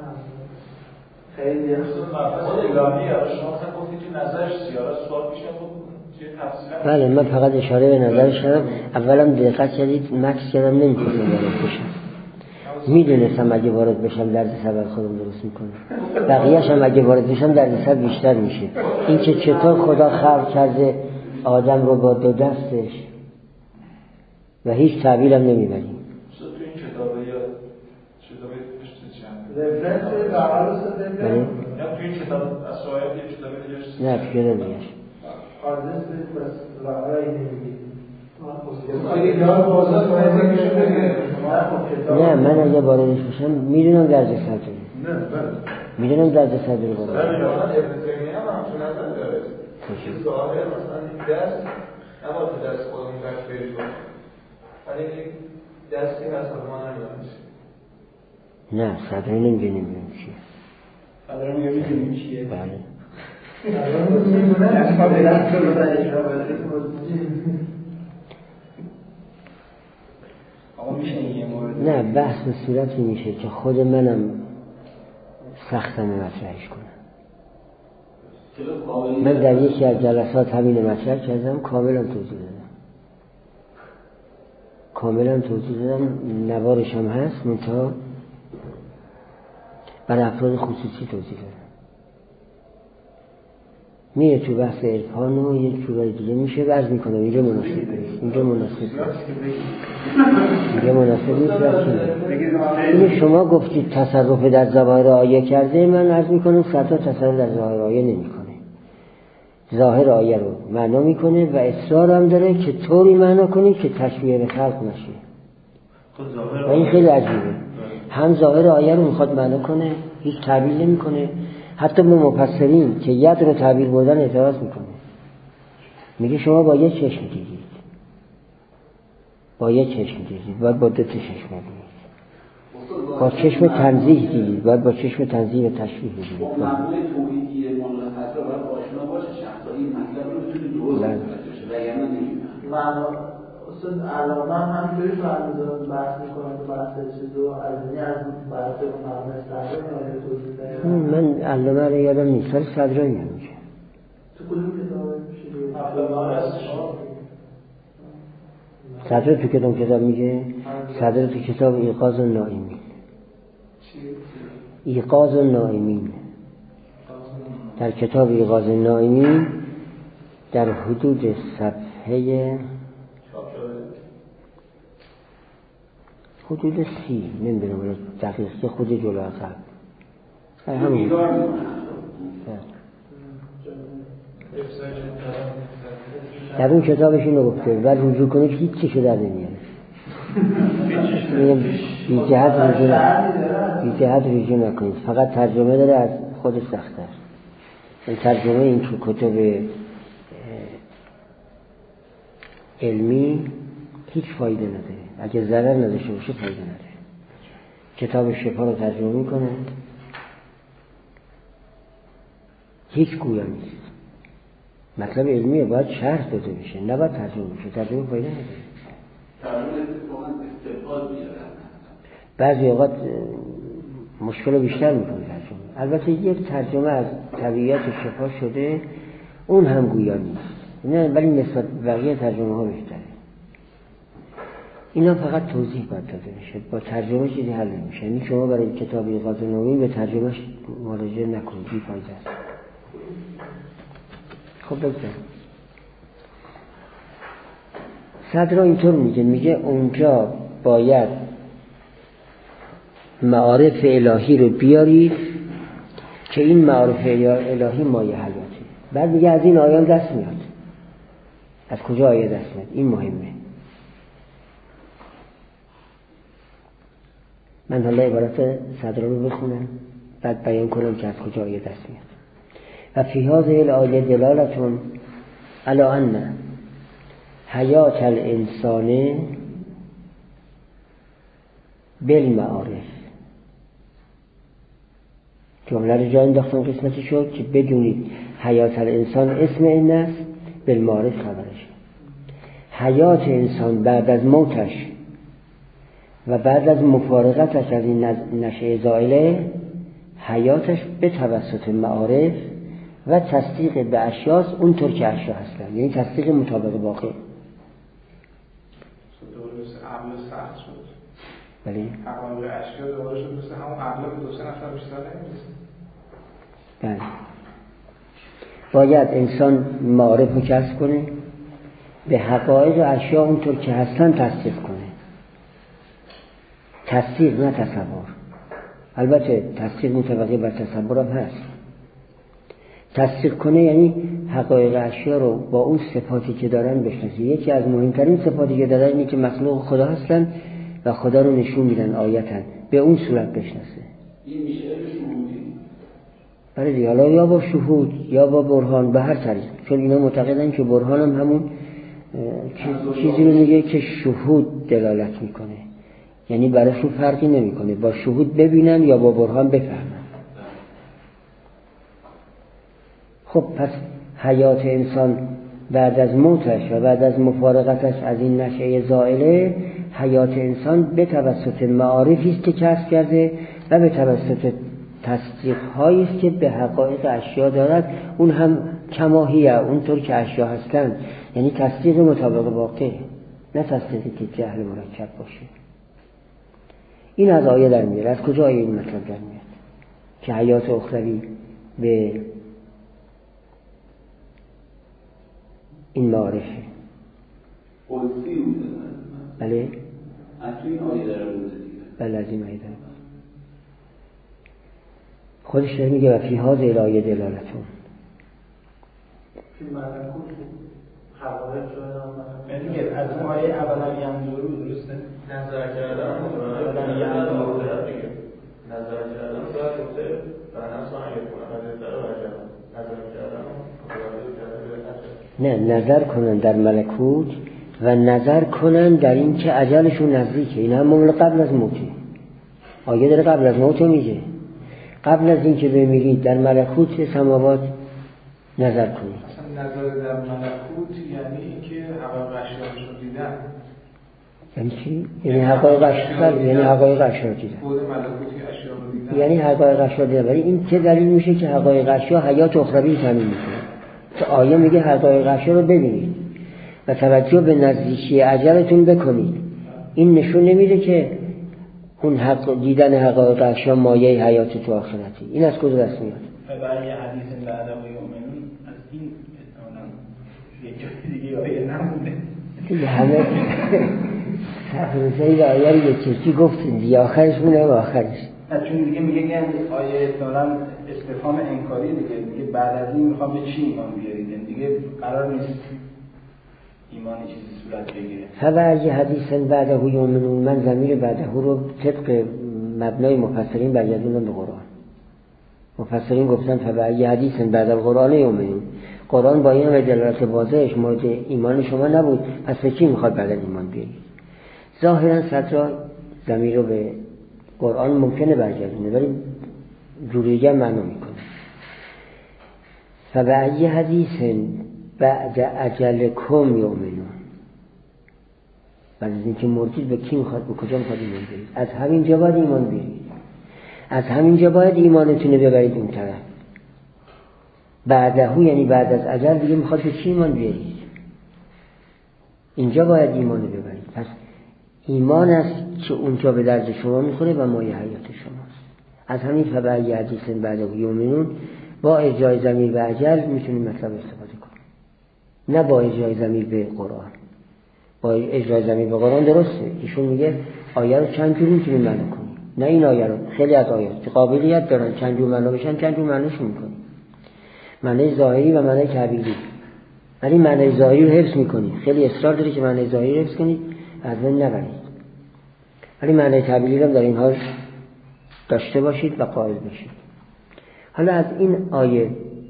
خیلی الهی شما گفتید که نظرش زیاره سوال میشه. خب بله، من فقط اشاره به نظرش کردم. اولم دقت کردید مکس کردم نمیخواستم وارد بشم، میدونستم اگه وارد بشم درد سر خودم درست میکنه، بقیه‌اش هم اگه وارد بشم درد سر بیشتر میشه. این که چطور خدا خلق کرده آدم رو با دو دستش و هیچ تعبیل هم نمیبریم. تو این کتابه یا کتابه پشت چند رفرنس بقیه بله؟ یا تو این کتاب از آیات یک کتابه دیگه نه پیش نمیگه آدرس بس بقیه نمیگه. نه، من اگه واردش بشم میدونم درد سر داره، میدونم درد سر داره ابن تیمیه هم همچون نظر داره که ظاهر مثلا دست نباید تو دست خودمون تشبیه کنیم، ولی یک دستی هست ما نمیدونم چیه. نه صدره نمیگه نمیدونم چیه. صدره میگه چیه؟ بله. نه، بحث به صورتی میشه که خود منم سختم مطرحش کنم. من در یکی از جلسات همین مطرح کردم، کاملا توضیح دادم، نوارش هم هست، منتها برای افراد خصوصی توضیح دادم. میره تو بحث عرفان و یک جورای دیگه میشه عرض میکنم اینجا مناسب نیست، اینجا مناسب نیست. شما گفتید تصرف در ظاهر آیه کرده، من عرض میکنم صدها تصرف در ظاهر آیه نمیکنه. ظاهر آیه رو معنا میکنه و اصرار هم داره که طوری معنا کنی که تشبیه به خلق نشه و این خیلی عجیبه. هم ظاهر آیه رو میخواد معنا کنه، هیچ تعبیل نمیکنه. حتی به مفسرین که ید رو تعبیر بودن اعتراض میکنه، میگه شما با یک چشم دیدید، باید با دو چشم دیدید، با چشم تنزیه دیدید، باید با چشم تنزیه و تشبیه دیدید. معنای توحیدی مولانا حضرت باید آشنا باشه، شخصا این مطلب رو بتونه درست بشه و یعنی نمیفهمه. اصلا علامه همینجوری تو اندازه بحث میکنه تو بحث چیزو از بحث مقام صدر من علامه رو یادم نیست، ولی صدرانی میگه. تو کدوم کتاب میشه؟ صدر تو کتاب میگه، صدر تو کتاب ایقاظ النائمین. ایقاظ النائمین در کتاب ایقاظ النائمین در حدود صفحه حدود 30 نمیدونم دقیق که خود جلو عقب همون در اون کتابش اینو گفته و رجوع کنید هیچ چیشو در نمیاره. بی جهت رجوع نکنید، فقط ترجمه داره از خود سخت‌تر. این ترجمه این کتب علمی هیچ فایده نداره، اگه ضرر نداشته باشه فایده نداره. کتاب شفا رو ترجمه میکنه، هیچ گویا نیست، مطلب علمیه، باید شرح داده بشه، نباید ترجمه بشه. ترجمه فایده نداره. بعضی اوقات مشکل رو بیشتر میکنه ترجمه. البته یک ترجمه از طبیعت شفا شده اون هم گویا نیست، نه، ولی نسبت بقیه ترجمه ها بهتره. اینا فقط توضیح باید داده میشه، با ترجمه چیزی حل نمیشه. یعنی شما برای کتاب ایقاظ النائمین به ترجمهش مراجعه نکنید، بی فایده است. خب بگذاریم. صدرا اینطور میگه اونجا باید معارف الهی رو بیارید که این معارف الهی مایه حیاته. بعد میگه از این آیان دست میاد. از کجا آیه دست میاد؟ این مهمه. من حالا عبارت صدرا رو بخونم بعد بیان کنم که از کجا آیه دست میاد. و فی هذه الآیه دلالتون علی ان حیات الانسان بالمعارف. جمله رو جا انداختم قسمتی شد که بدونید حیات الانسان اسم این است، بالمعارف خبرش. حیات انسان بعد از موتش و بعد از مفارقتش از این نشأه زائله، حیاتش به توسط معارف و تصدیق به اشیاست اونطور که اشیا هستن، یعنی تصدیق مطابق واقع. عقل سخت شد. بله. حقایق اشیا دوباره شد مثل همون عقل به 2-3 نفر بیشتر نمیرسه. بله. باید انسان معارف رو کسب کنه، به حقایق اشیا اونطور که هستن تصدیق کنه. تصدیق نه تصور. البته تصدیق مطابق بر تصور هم هست. تصدیق کنه یعنی حقایق اشیا رو با اون صفاتی که دارن بشناسه. یکی از مهمترین صفاتی که دارن اینه که مخلوق خدا هستن و خدا رو نشون میدن آیتن، به اون صورت بشناسه. این میشه شهودی. بله دیگه، حالا یا با شهود یا با برهان، به هر طریق، چون اینا معتقدن که برهان هم همون چیزی رو میگه که شهود دلالت میکنه، یعنی براشون فرقی نمیکنه با شهود ببینن یا با برهان بفهمن. خب پس حیات انسان بعد از موتش و بعد از مفارقتش از این نشأه زائله، حیات انسان به توسط معارفی است که کسب کرده و به توسط تصدیق هایی است که به حقایق اشیا دارد، اون هم کماهیه، اونطور که اشیا هستند، یعنی تصدیق مطابق واقع، نه تصدیقی که جهل مرکب باشه. این از آیه در میاد. از کجا آیه این مطلب در میاد که حیات اخروی به این معارفه؟ قدسی بوده. بله از این آیه در بوده دیگه. بله از این آیه در خودش در میگه و فی هذه الآیه دلالتون که ملکوت حقایق شده دیگه. از اون آیه اولا ینظرو درسته؟ نظر کردن نظر کردن باید گفته و نفس آن نه، نظر کنن در ملکوت و نظر کنن در این که اجلشون نزدیکه. این هم مملو قبل از موته. آیه داره قبل از موته میگه قبل از این که بمیرید در ملکوت سماوات نظر کنید. اصلا نظر در ملکوت یعنی این که حقایق اشیاء دیدن. یعنی چی؟ یعنی حقایق اشیاء، یعنی حقایق اشیاء دیدن. بود ملکوتی اشیاء رو دیدن. یعنی حقایق اشیاء دیدن. ولی این چه دلیل میشه که حقایق اشیاء حیات اخروی تامین میکنه؟ که آیه میگه حقایق اشیاء رو ببینید و توجه به نزدیکی اجلتون بکنید. این نشون نمیده که اون حق دیدن حقایق اشیاء مایه حیات تو آخرتی. این از کجا دست میاد؟ برای حدیث بعد و یومنون از این احتمالاً یه جای دیگه آیه نمونده دیگه همه تفریزهی و آیه رو یکی گفتیم دیگه آخرش مونه و آخرش چون دیگه میگه که آیه احتمالاً استفهام انکاری دیگه بعد از این میخوام به چی ایمان بیارید دیگه قرار نیست ایمان چیزی صورت بگیره. فبعضی حدیث بعده یومنون، من ضمیر بعده رو طبق مبنای مفسرین برگردوندم به قرآن. مفسرین گفتن فبعضی حدیث بعد القرآن یومنون، قرآن با این دلالت واضحش مورد ایمان شما نبود، پس به چی میخواد بعد ایمان بیارید؟ ظاهرا صدرا ضمیر رو به قرآن ممکنه برگردونه ولی جوریه معنا میکنه. فبعضی حدیث بعد اجلکم یومنون، بعد از اینکه مردید به کی میخواد، به کجا میخواد ایمان بیارید؟ از همینجا باید ایمان بیارید، از همینجا باید ایمانتون رو ببرید اون طرف. بعدهو یعنی بعد از اجل دیگه میخواد به چی ایمان بیارید؟ اینجا باید ایمان رو ببرید. پس ایمان است که اونجا به درد شما میخوره و مایه حیات شماست. از همین فبعضی حدیث بعده یومنون با ارجاع ضمیر به اجل میتونیم مطلب استفاده کنیم، نه با ارجاع ضمیر به قرآن. با اجرای ضمیر به قرآن درسته. ایشون میگه آیه رو چند جور میتونیم معنا کنیم، نه این آیه رو، خیلی از آیات که قابلیت دارن چند جور معنا بشن چند جور معناشون میکنیم، معنی ظاهری و معنی تعبیری. ولی معنی ظاهری رو حفظ میکنید، خیلی اصرار داره که معنی ظاهری رو حفظ کنید، از من نبرید. ولی معنی تعبیری رو در این حال داشته باشید و قائل بشید. حالا از این آیه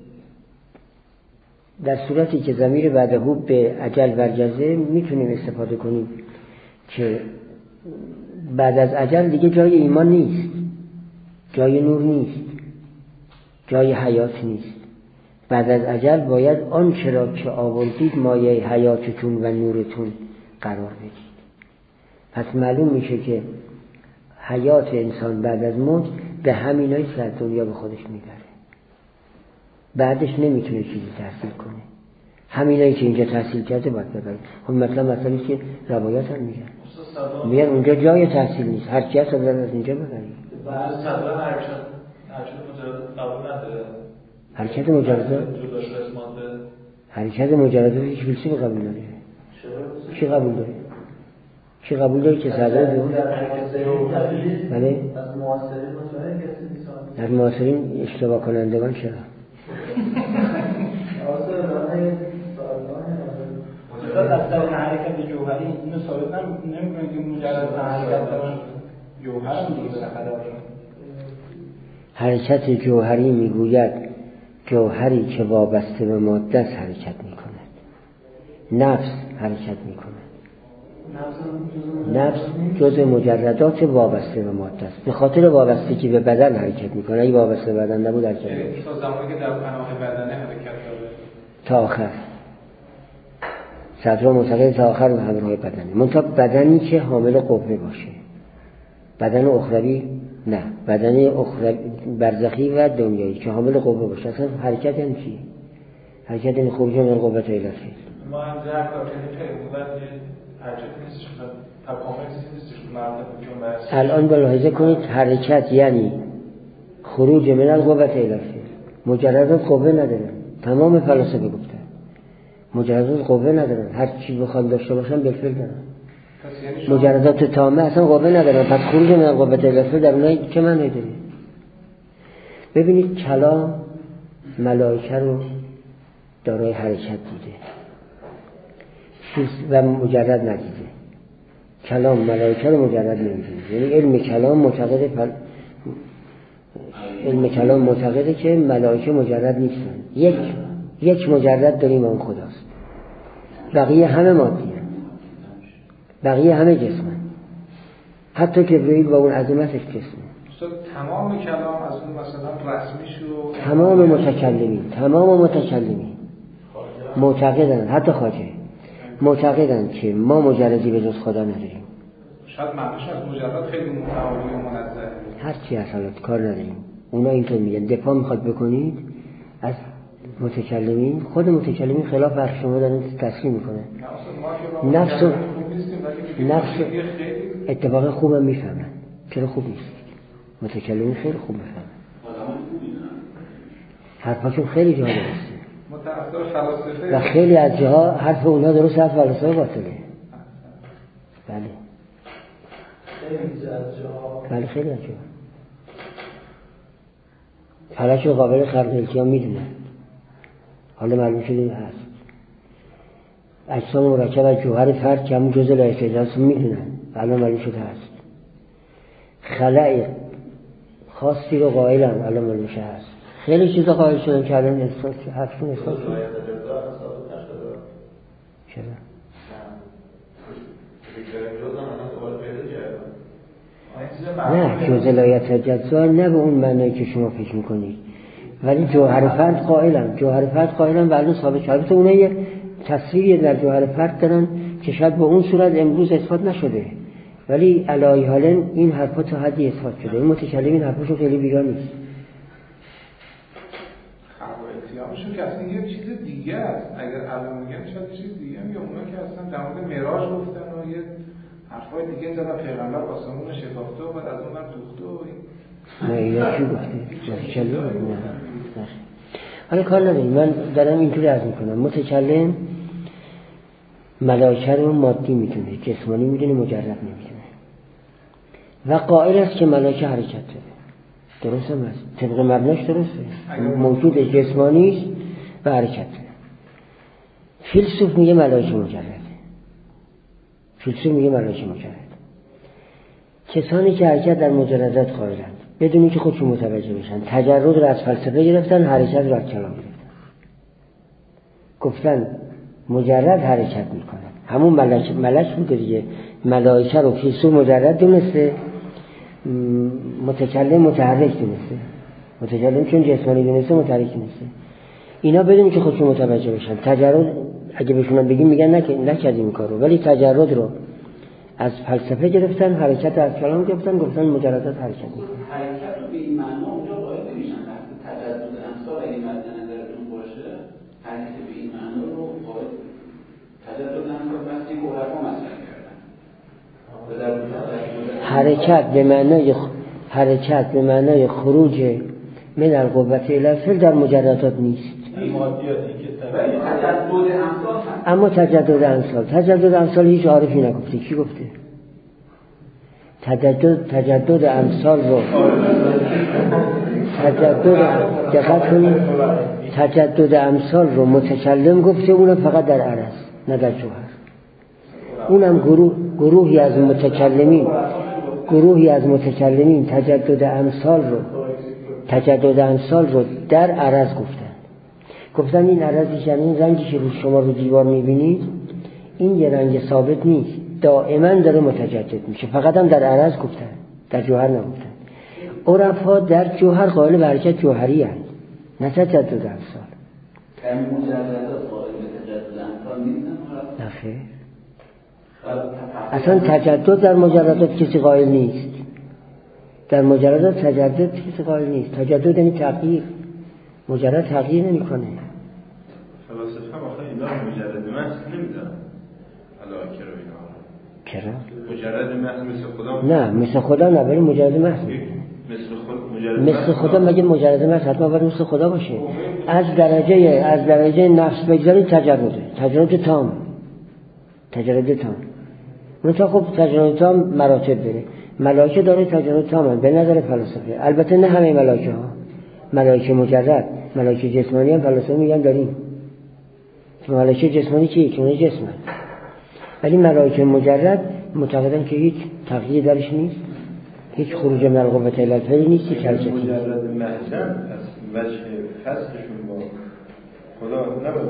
در صورتی که ضمیر بعده به اجل برجزه میتونیم استفاده کنیم که بعد از اجل دیگه جای ایمان نیست، جای نور نیست، جای حیات نیست. بعد از اجل باید آنچه را که آوردید مایه حیاتتون و نورتون قرار بدید. پس معلوم میشه که حیات انسان بعد از موت به همینایی که از دنیا به خودش میبره، بعدش نمیتونه چیزی تحصیل کنه. همینایی که اینجا تحصیل کرده باید ببره. خب مثلا که روایات هم میگن اونجا جای تحصیل نیست، هر کی هست از اینجا ببرید. بعد صدر حرکت حرکت مجرده هیچ فیلسوفی قبول نداره. کی قبول داره؟ کی قبول داره که صدر بیرون؟ بله؟ از معاصرین اشتباه کنندگان چرا؟ از طریق حرکت جوهری اینو ثابت نمی‌کنه که مجرد حرکت جوهر دیگه بالاخره حرکت جوهری میگوید جوهری که وابسته به ماده است حرکت میکند. نفس حرکت میکند. نفس جزء مجردات وابسته به ماده است. به خاطر وابستگی به بدن حرکت میکنه. اگه وابسته به بدن نبود حرکت نمیکنه. تا زمانی که در پناه بدنه حرکت داره تا آخر. صدر معتقد تا آخر به همراه بدنه. منتها بدنی که حامل قوه باشه. بدن اخروی نه، بدن اخروی برزخی و دنیایی که حامل قوه باشه. اصلا حرکت یعنی چی؟ حرکت یعنی خروج من قوت الهی. ما هم در کار کردیم حرکت نیستش، تکامل نیستش، مرتب که الان ملاحظه کنید حرکت یعنی خروج من القوت الهی. مجردات قوه ندارن. تمام فلاسفه گفتن مجردات قوه ندارن، هر چی بخوان داشته باشن بالفعل دارن. مجردات تامه اصلا قوه ندارن. پس خروج من القوت الهی در اونایی چه معنی داره؟ ببینید کلام ملائکه رو دارای حرکت دیده و مجرد ندیده. کلام ملائکه رو مجرد نمیدونه. یعنی علم کلام معتقده که ملائکه مجرد نیستن. یک مجرد داریم اون خداست. بقیه همه مادیه، بقیه همه جسمن. حتی جبرئیل با اون عظمتش جسمه. تمام کلام از اون مثلا رسمیش رو تمام متکلمین معتقدن، حتی خواجه معتقدن که ما مجردی به جز خدا نداریم. شاید معنیش از مجرد خیلی متعالی و منزه. هر چی از حالات کار نداریم. اونا اینطور میگن. دفاع میخواد بکنید از متکلمین، خود متکلمین خلاف حرف شما دارن تصریح میکنن. نفس اتفاق خوبم میفهمن. چرا خوب نیست؟ متکلمین خیلی خوب میفهمن. حرفاشون خیلی جا درسته و خیلی از جاها حرف اونا درست، حرف فلسفه باطله. بله خیلی از جاها فلک قابل خلق التیام میدونن. حالا معلوم شده هست. اجسام مرکب از جوهر فرد که همون جزء لایحه هست میدونن. الان معلوم شده هست. خلأ خاصی رو قائلن. الان معلوم شده هست. خیلی چیزا قائل شدن که الان حرفشون احساس شد. چرا؟ نه جزء لایحه جزا نه به اون معنی که شما فکر میکنید، ولی جوهر فرد قائلن و الان ثابت شده. اونا یه تصویری در جوهر فرد دارن که شاید به اون صورت امروز اثبات نشده، ولی علی حال این حرفا تا حدی اثبات شده. این متکلمین حرفاشون خیلی بیراه نیست. خب که اصلا یه چیز دیگه است. اگر الان میگن شاید چیز دیگه میگن. اونا که اصلا در مورد معراج گفتن و یه حرفای دیگه زدن. پیغمبر آسمون شکافته و بعد از اون هم دوخته و نه اینا چی گفته؟ متکلم حالا کار نداریم. من دارم اینطوری عرض میکنم. متکلم ملائکه رو مادی میدونه، جسمانی میدونه، مجرد نمیدونه. و قائل است که ملائکه حرکت داره. درست هم است، طبق مبناش درسته، موجود جسمانی است و حرکت داره. فیلسوف میگه ملائکه مجرده. فیلسوف میگه ملائکه مجرد. کسانی که حرکت در مجردات قائلند بدون که خودشون متوجه بشن، تجرد رو از فلسفه گرفتن، حرکت رو از کلام گرفتن. گفتن مجرد حرکت میکنه، همون ملک بوده دیگه. ملائکه رو فیلسوف مجرد دونسته، متکلم متحرک دونسته. متکلم چون جسمانی دونسته، متحرک دونسته. اینا بدون که خودشون متوجه بشن، تجرد اگه بهشون بگیم میگن نکردیم این کارو، ولی تجرد رو از فلسفه گرفتن، حرکت از کلام گرفتن، گفتن مجردات حرکت میکنن. حرکت رو به این معنا اونجا قائل نمیشن. وقتی تجدد امثال اگه مد نظرتون باشه، حرکت به این معنا رو قائل تجدد امثال وقتی که عرفا مطرح کردن. حرکت به معنای خروج من القوة الی الفعل در مجردات نیست. اما تجدد امثال هیچ عارفی نگفته. کی گفته؟ تجدد امثال رو تجدد امثال رو متکلم گفته، اونم فقط در عرض نه در جوهر. اونم گروهی از متکلمین تجدد امثال رو در عرض گفتن این عرضی، یعنی این رنگی که رو شما رو دیوار میبینید این یه رنگ ثابت نیست، دائما داره متجدد میشه. فقط هم در عرض گفتن، در جوهر نگفتن. عرفا در جوهر قائل به حرکت جوهری هست، نه تجدد امثال. یعنی مجردات قائل به تجدد امثال نیستن؟ نه خیر، اصلا تجدد در مجردات کسی قائل نیست. در مجردات تجدد کسی قائل نیست. تجدد یعنی تغییر، مجرد تغییر نمیکنه. فلاسفه آخه اینا مجرد محض نمیدن. ملائکه رو اینا. چرا؟ مجرد محض مثل خدا؟ نه مثل خدا نه، ولی مجرد محض. مثل خدا مگه مجرد محض حتما باید مثل خدا باشه. از درجه نفس بگذارید تجرد تام. منتها خب تجرد تام مراتب داره. ملائکه داره تجرد تام به نظر فلاسفه. البته نه همه ملائکه ها. ملائکه مجرد، ملائکه جسمانی هم فلاسفه میگن داریم. ملائکه جسمانی که جسمه. ولی ملائکه مجرد معتقدن که هیچ تغییر درش نیست، هیچ خروج من القوة الی الفعل نیست، هیچ حرکتی نیست. مجرد محض از وجه فصلشون با خدا نباید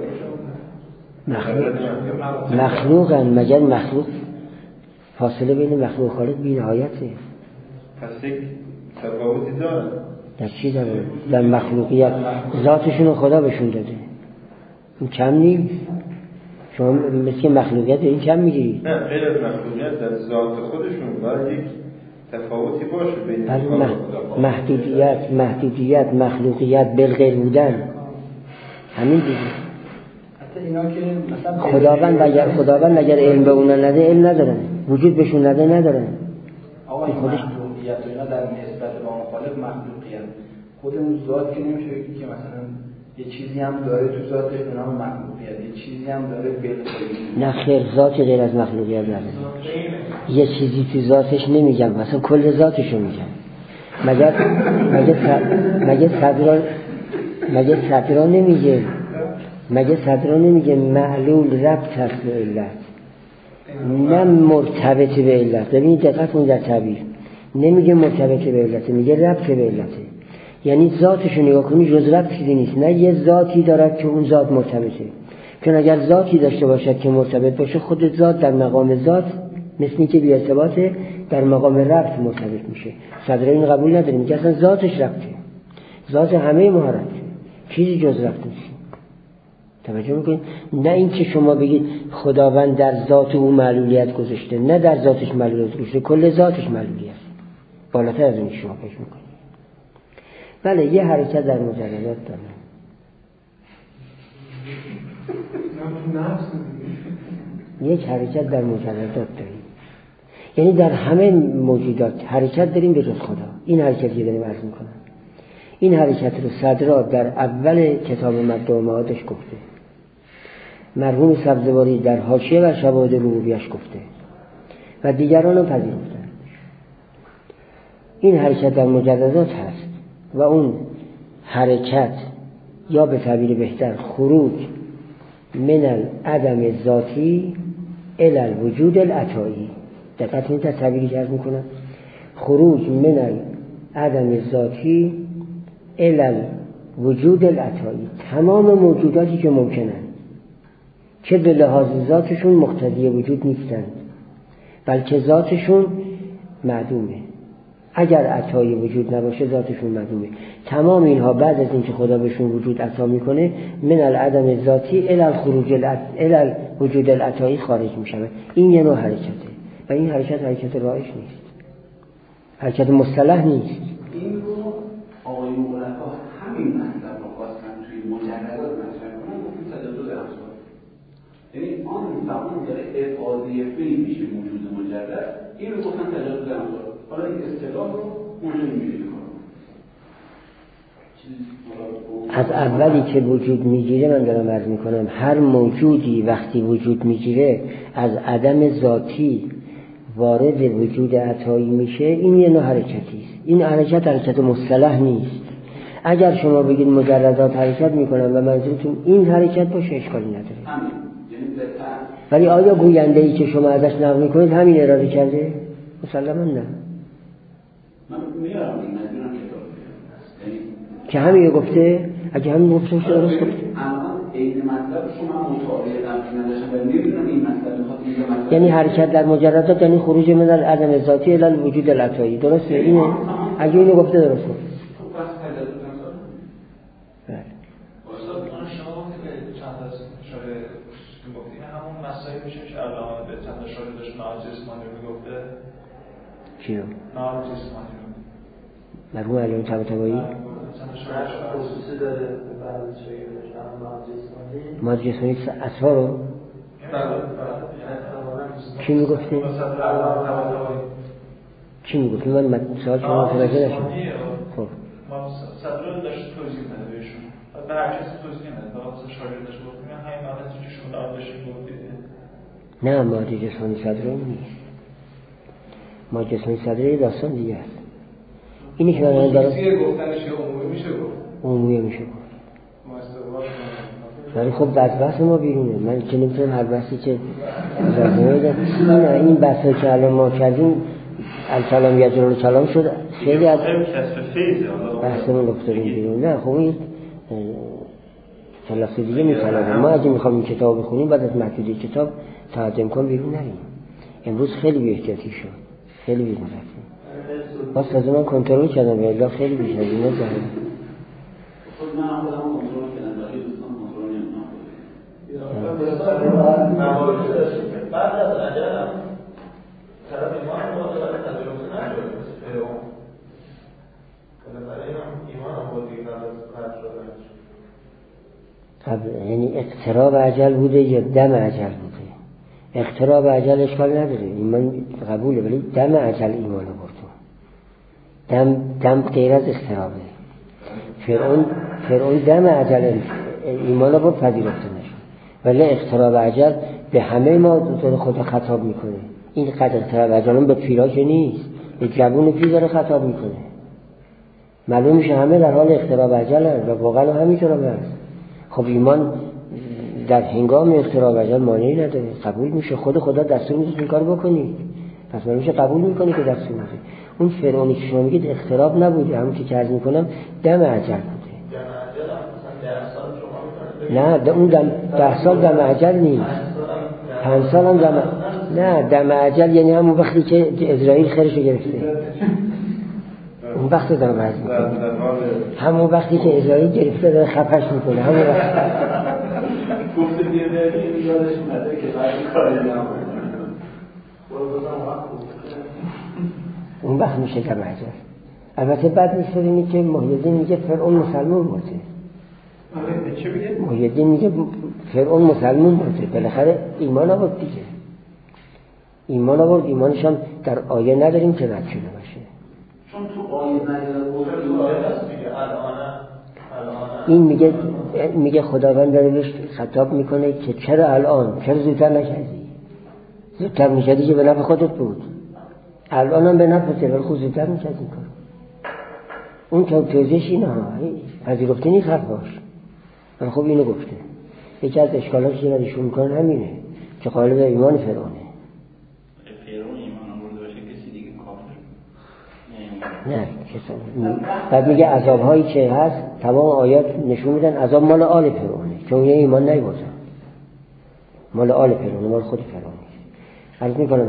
باشه. مخلوقن، مگر مخلوق فاصله بین مخلوق و خالق بی‌نهایته. پس یک تفاوتی دارن. در چی داره؟ در مخلوقیت ذاتشون خدا بهشون داده. این کم نیست. شما مثل مخلوقیت این کم میگیرید. نه غیر از مخلوقیت در ذات خودشون باید یک تفاوتی باشه بین محدودیت مخلوقیت بالغیر بودن. همین دیگه. حتی اینا که مثلا خداوند اگر علم به اونا نده، علم ندارن. وجود بهشون نده، ندارن. آقا این محدودیت و اینا در نسبت به مخالف مخلوقیت خود اون ذات که نمیشه بگی که مثلا یه چیزی هم داره تو ذاتش به نام مخلوقیت، یه چیزی هم داره بالغیبی. نه خیر، ذاتی غیر از مخلوقیت نداره. یه چیزی تو ذاتش نمیگم، مثلا کل ذاتشو میگم. مگه صدرا نمیگه معلول ربط هست به علت، نه مرتبط به علت. ببینید دقت کنید در تعبیر، نمیگه مرتبط به علت، میگه ربط به علته. یعنی ذاتشو نگاه کنی جز ربط چیزی نیست، نه یه ذاتی دارد که اون ذات مرتبطه. چون اگر ذاتی داشته باشد که مرتبط باشه، خود ذات در مقام ذات مثل که بی ارتباطه، در مقام ربط مرتبط میشه. صدر این قبول نداریم، میگه اصلا ذاتش ربطه، ذات همه مهارت، چیزی جز ربط نیست. توجه میکنید؟ نه این که شما بگید خداوند در ذات او معلولیت گذاشته، نه در ذاتش معلولیت گذاشته، کل ذاتش معلولیت. بالاتر از این شما فکر میکنید. بله یه حرکت در مجردات داره. یک حرکت در مجردات داریم، یعنی در همه موجودات حرکت داریم به جز خدا. این حرکتی داریم عرض میکنم. این حرکت رو صدرا در اول کتاب مبدأ و معادش گفته. مرحوم سبزواری در حاشیه و شواهد ربوبیه‌اش گفته و دیگران هم پذیرفتند. این حرکت در مجردات هست و اون حرکت یا به تعبیر بهتر خروج من العدم ذاتی الی الوجود العطایی. دقت این تعبیری که عرض میکنم، خروج من العدم ذاتی الی الوجود العطایی. تمام موجوداتی که ممکنن که به لحاظ ذاتشون مقتضی وجود نیستند بلکه ذاتشون معدومه، اگر عطایی وجود نباشه ذاتشون معدومه. تمام اینها بعد از اینکه خدا بهشون وجود عطا میکنه من العدم ذاتی الی الخروج الی الوجود العطایی خارج میشن. این یه نوع حرکته و این حرکت رایج نیست، حرکت مصطلح نیست. این رو آقای مغلقا همین مطلب رو خواستن توی مجردات مطرح کنن، گفتیم تجاوز افکار. یعنی آن زمان داره افاده فعلی میشه موجود مجرد، این رو گفتن تجاوز افکار. حالا این اصطلاح رو اونجا میگیره. از اولی که وجود میگیره من دارم عرض میکنم هر موجودی وقتی وجود میگیره از عدم ذاتی وارد وجود عطایی میشه. این یه نوع حرکتی است. این حرکت مصطلح نیست. اگر شما بگید مجردات حرکت میکنن و منظورتون این حرکت باشه اشکالی نداره، ولی آیا گوینده ای که شما ازش نقل میکنید همین اراده کرده؟ مسلما نه. من میارم این مدونم که همین گفته، اگه همین گفته باشه درست گفته. الان این مطلب شما مطالعه قبلی نداشتم و نمیدونم این مطلب میخواد اینجا مطلب، یعنی حرکت در مجردات یعنی خروج من از عدم ذاتی الی الوجود العطایی. درسته اینه؟ اگه اینو گفته درست گفته. بله. استاد شما گفتید که چند تا اشاره گفتید همون مسائلی میشه که علامه به چند تا اشاره داشت ناجسمانی رو گفته. چیو؟ ناجسمانی رو. مرحوم علامه طباطبایی خصوصی داره بعد شاگردش هم ناجسمانی اصحا رو کی میگفته؟ کی میگفته؟ من سوال شما متوجه نشدم. خب ما صدر داشت توضیح میده بهشون، به هر کسی توضیح میده، فقط شاگردش گفتیم همین معنی که شما داشتید گفتید. نه ماده جسمانی صدر نیست. ماده جسمانی صدر داستان دیگه است. اینی که من دارم گفتنش عمومی میشه گفت. عمومی میشه گفت. ولی خب بحث ما بیرونه. من که نمیتونم هر بحثی که لازمه بدم. نه این بحثی که الان ما کردیم الکلام یجر الکلام شد، خیلی از بحثمون افتادیم بیرون. نه خب این تلفظ دیگه میطلبه. ما اگه میخوام این کتاب بخونیم بعد از محدوده کتاب تا حد امکان بیرون نریم. امروز خیلی بی احتیاطی شد، خیلی بیرون رفتیم. باز از من کنترل کردم و الا خیلی بیش از اینا زهره. خود من خودم کنترل کردم ولی دوستان کنترل نمی‌کنم. بعد از عجلم طرف ایمان رو باید تجربه نشد فرعون. بالاخره ایمان هم بودی قدر شدنش. یعنی اقتراب عجل بوده یا دم عجل بوده؟ اقتراب عجل اشکال نداره، ایمان قبوله، ولی دم عجل ایمان رو دم غیر از اقترابه. فرعون دم عجل ایمان رو پذیرفته نشد، ولی اقتراب عجل به همه ما داره خود خطاب میکنه. این قدر اقتراب عجل به پیرا که نیست، به جوون پیر داره خطاب میکنه. معلوم میشه همه در حال اقتراب عجل هست و واقعا همینطور هم هست. خب ایمان در هنگام اقتراب عجل مانعی نداره، قبول میشه. خدا دستور میده این کارو بکنید، پس من میشه قبول میکنی که دستور میده. اون فرعونی که شما میگید اقتراب نبوده، همون که عرض میکنم دم عجل بوده. نه اون 10 سال دم عجل نیست، 5 سال هم دم. نه دم عجل یعنی همون وقتی که اسرائیل خیرشو گرفته، اون وقت دارم عرض میکنم، همون وقتی که اسرائیل گرفته داره خفش میکنه، همون وقت گفته بیادری یادش اومده که بعد کاری نمونه اون وقت میشه دم عجل. البته بعد میشه اینی که محیدین میگه فرعون مسلمون مرده. چه میگه؟ محیدین میگه فرعون مسلمون مرده، بالاخره ایمان آورد دیگه. ایمان آورد، ایمانش هم در آیه نداریم که رد شده باشه. چون تو آیه نداره الان این میگه میگه خداوند داره بهش خطاب میکنه که چرا الان، چرا زودتر نکردی؟ زودتر میکردی که به نفع خودت بود، الان هم به نفعته ولی خود زودتر میکردی این کار. اون توضیحش اینه ها، پذیرفته نیست حرفاش، ولی خب اینو گفته. یکی از اشکالاتی که نشون میکنه همینه که قائل به ایمان فرعونه. فرعون ایمان آورده باشه کسی دیگه کافر نه کسی. بعد میگه عذابهایی که هست تمام آیات نشون میدن عذاب مال آل فرعونه، چون یه ایمان نیوردن، مال آل فرعونه، مال خود فرعونه. عرض میکنم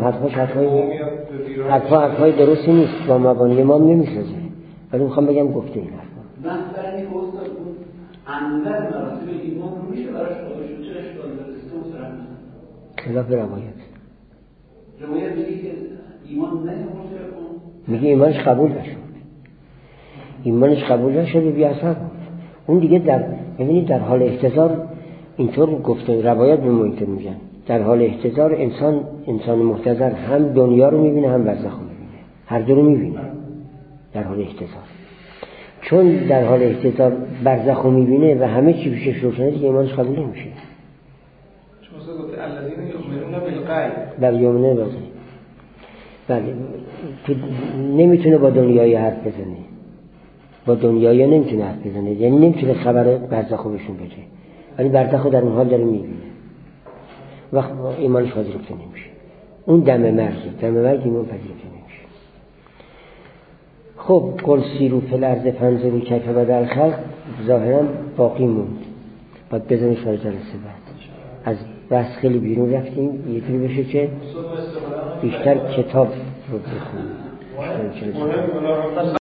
حرفای درستی نیست، با مبانی امام نمیسازه، ولی میخوام بگم گفته این حرفا. من برای این استاد بود اندر مراتب ایمان رو میشه براش قائل شد، چه اشکال داره؟ خلاف روایت میگه که ایمان میگه ایمانش قبول نشد، ایمانش قبول نشد و بی اثر بود. اون دیگه ببینید در حال احتضار اینطور گفته، روایت به محیط میگن در حال احتضار انسان محتضر هم دنیا رو میبینه هم برزخ رو میبینه، هر دو رو میبینه در حال احتضار. چون در حال احتضار برزخ رو میبینه و همه چی پیشش روشنه، دیگه ایمانش قبول نمیشه. چون گفته الذین یؤمنون بالغیب، بله یؤمنون بالغیب، بله نمیتونه با دنیای حرف بزنه، با دنیای نمیتونه حرف بزنه، یعنی نمیتونه خبر برزخ رو بهشون بده، ولی برزخ رو در اون حال داره میبینه، وقت ایمانش پذیرفته نمیشه. اون دم مرگ ایمان پذیرفته نمیشه. خب قل سیروا فی الارض فانظروا کیف بدأ الخلق ظاهرا باقی موند، باید بزنیم شاید جلسه بعد. از بحث خیلی بیرون رفتیم، یه جوری بشه که بیشتر کتاب رو بخونیم.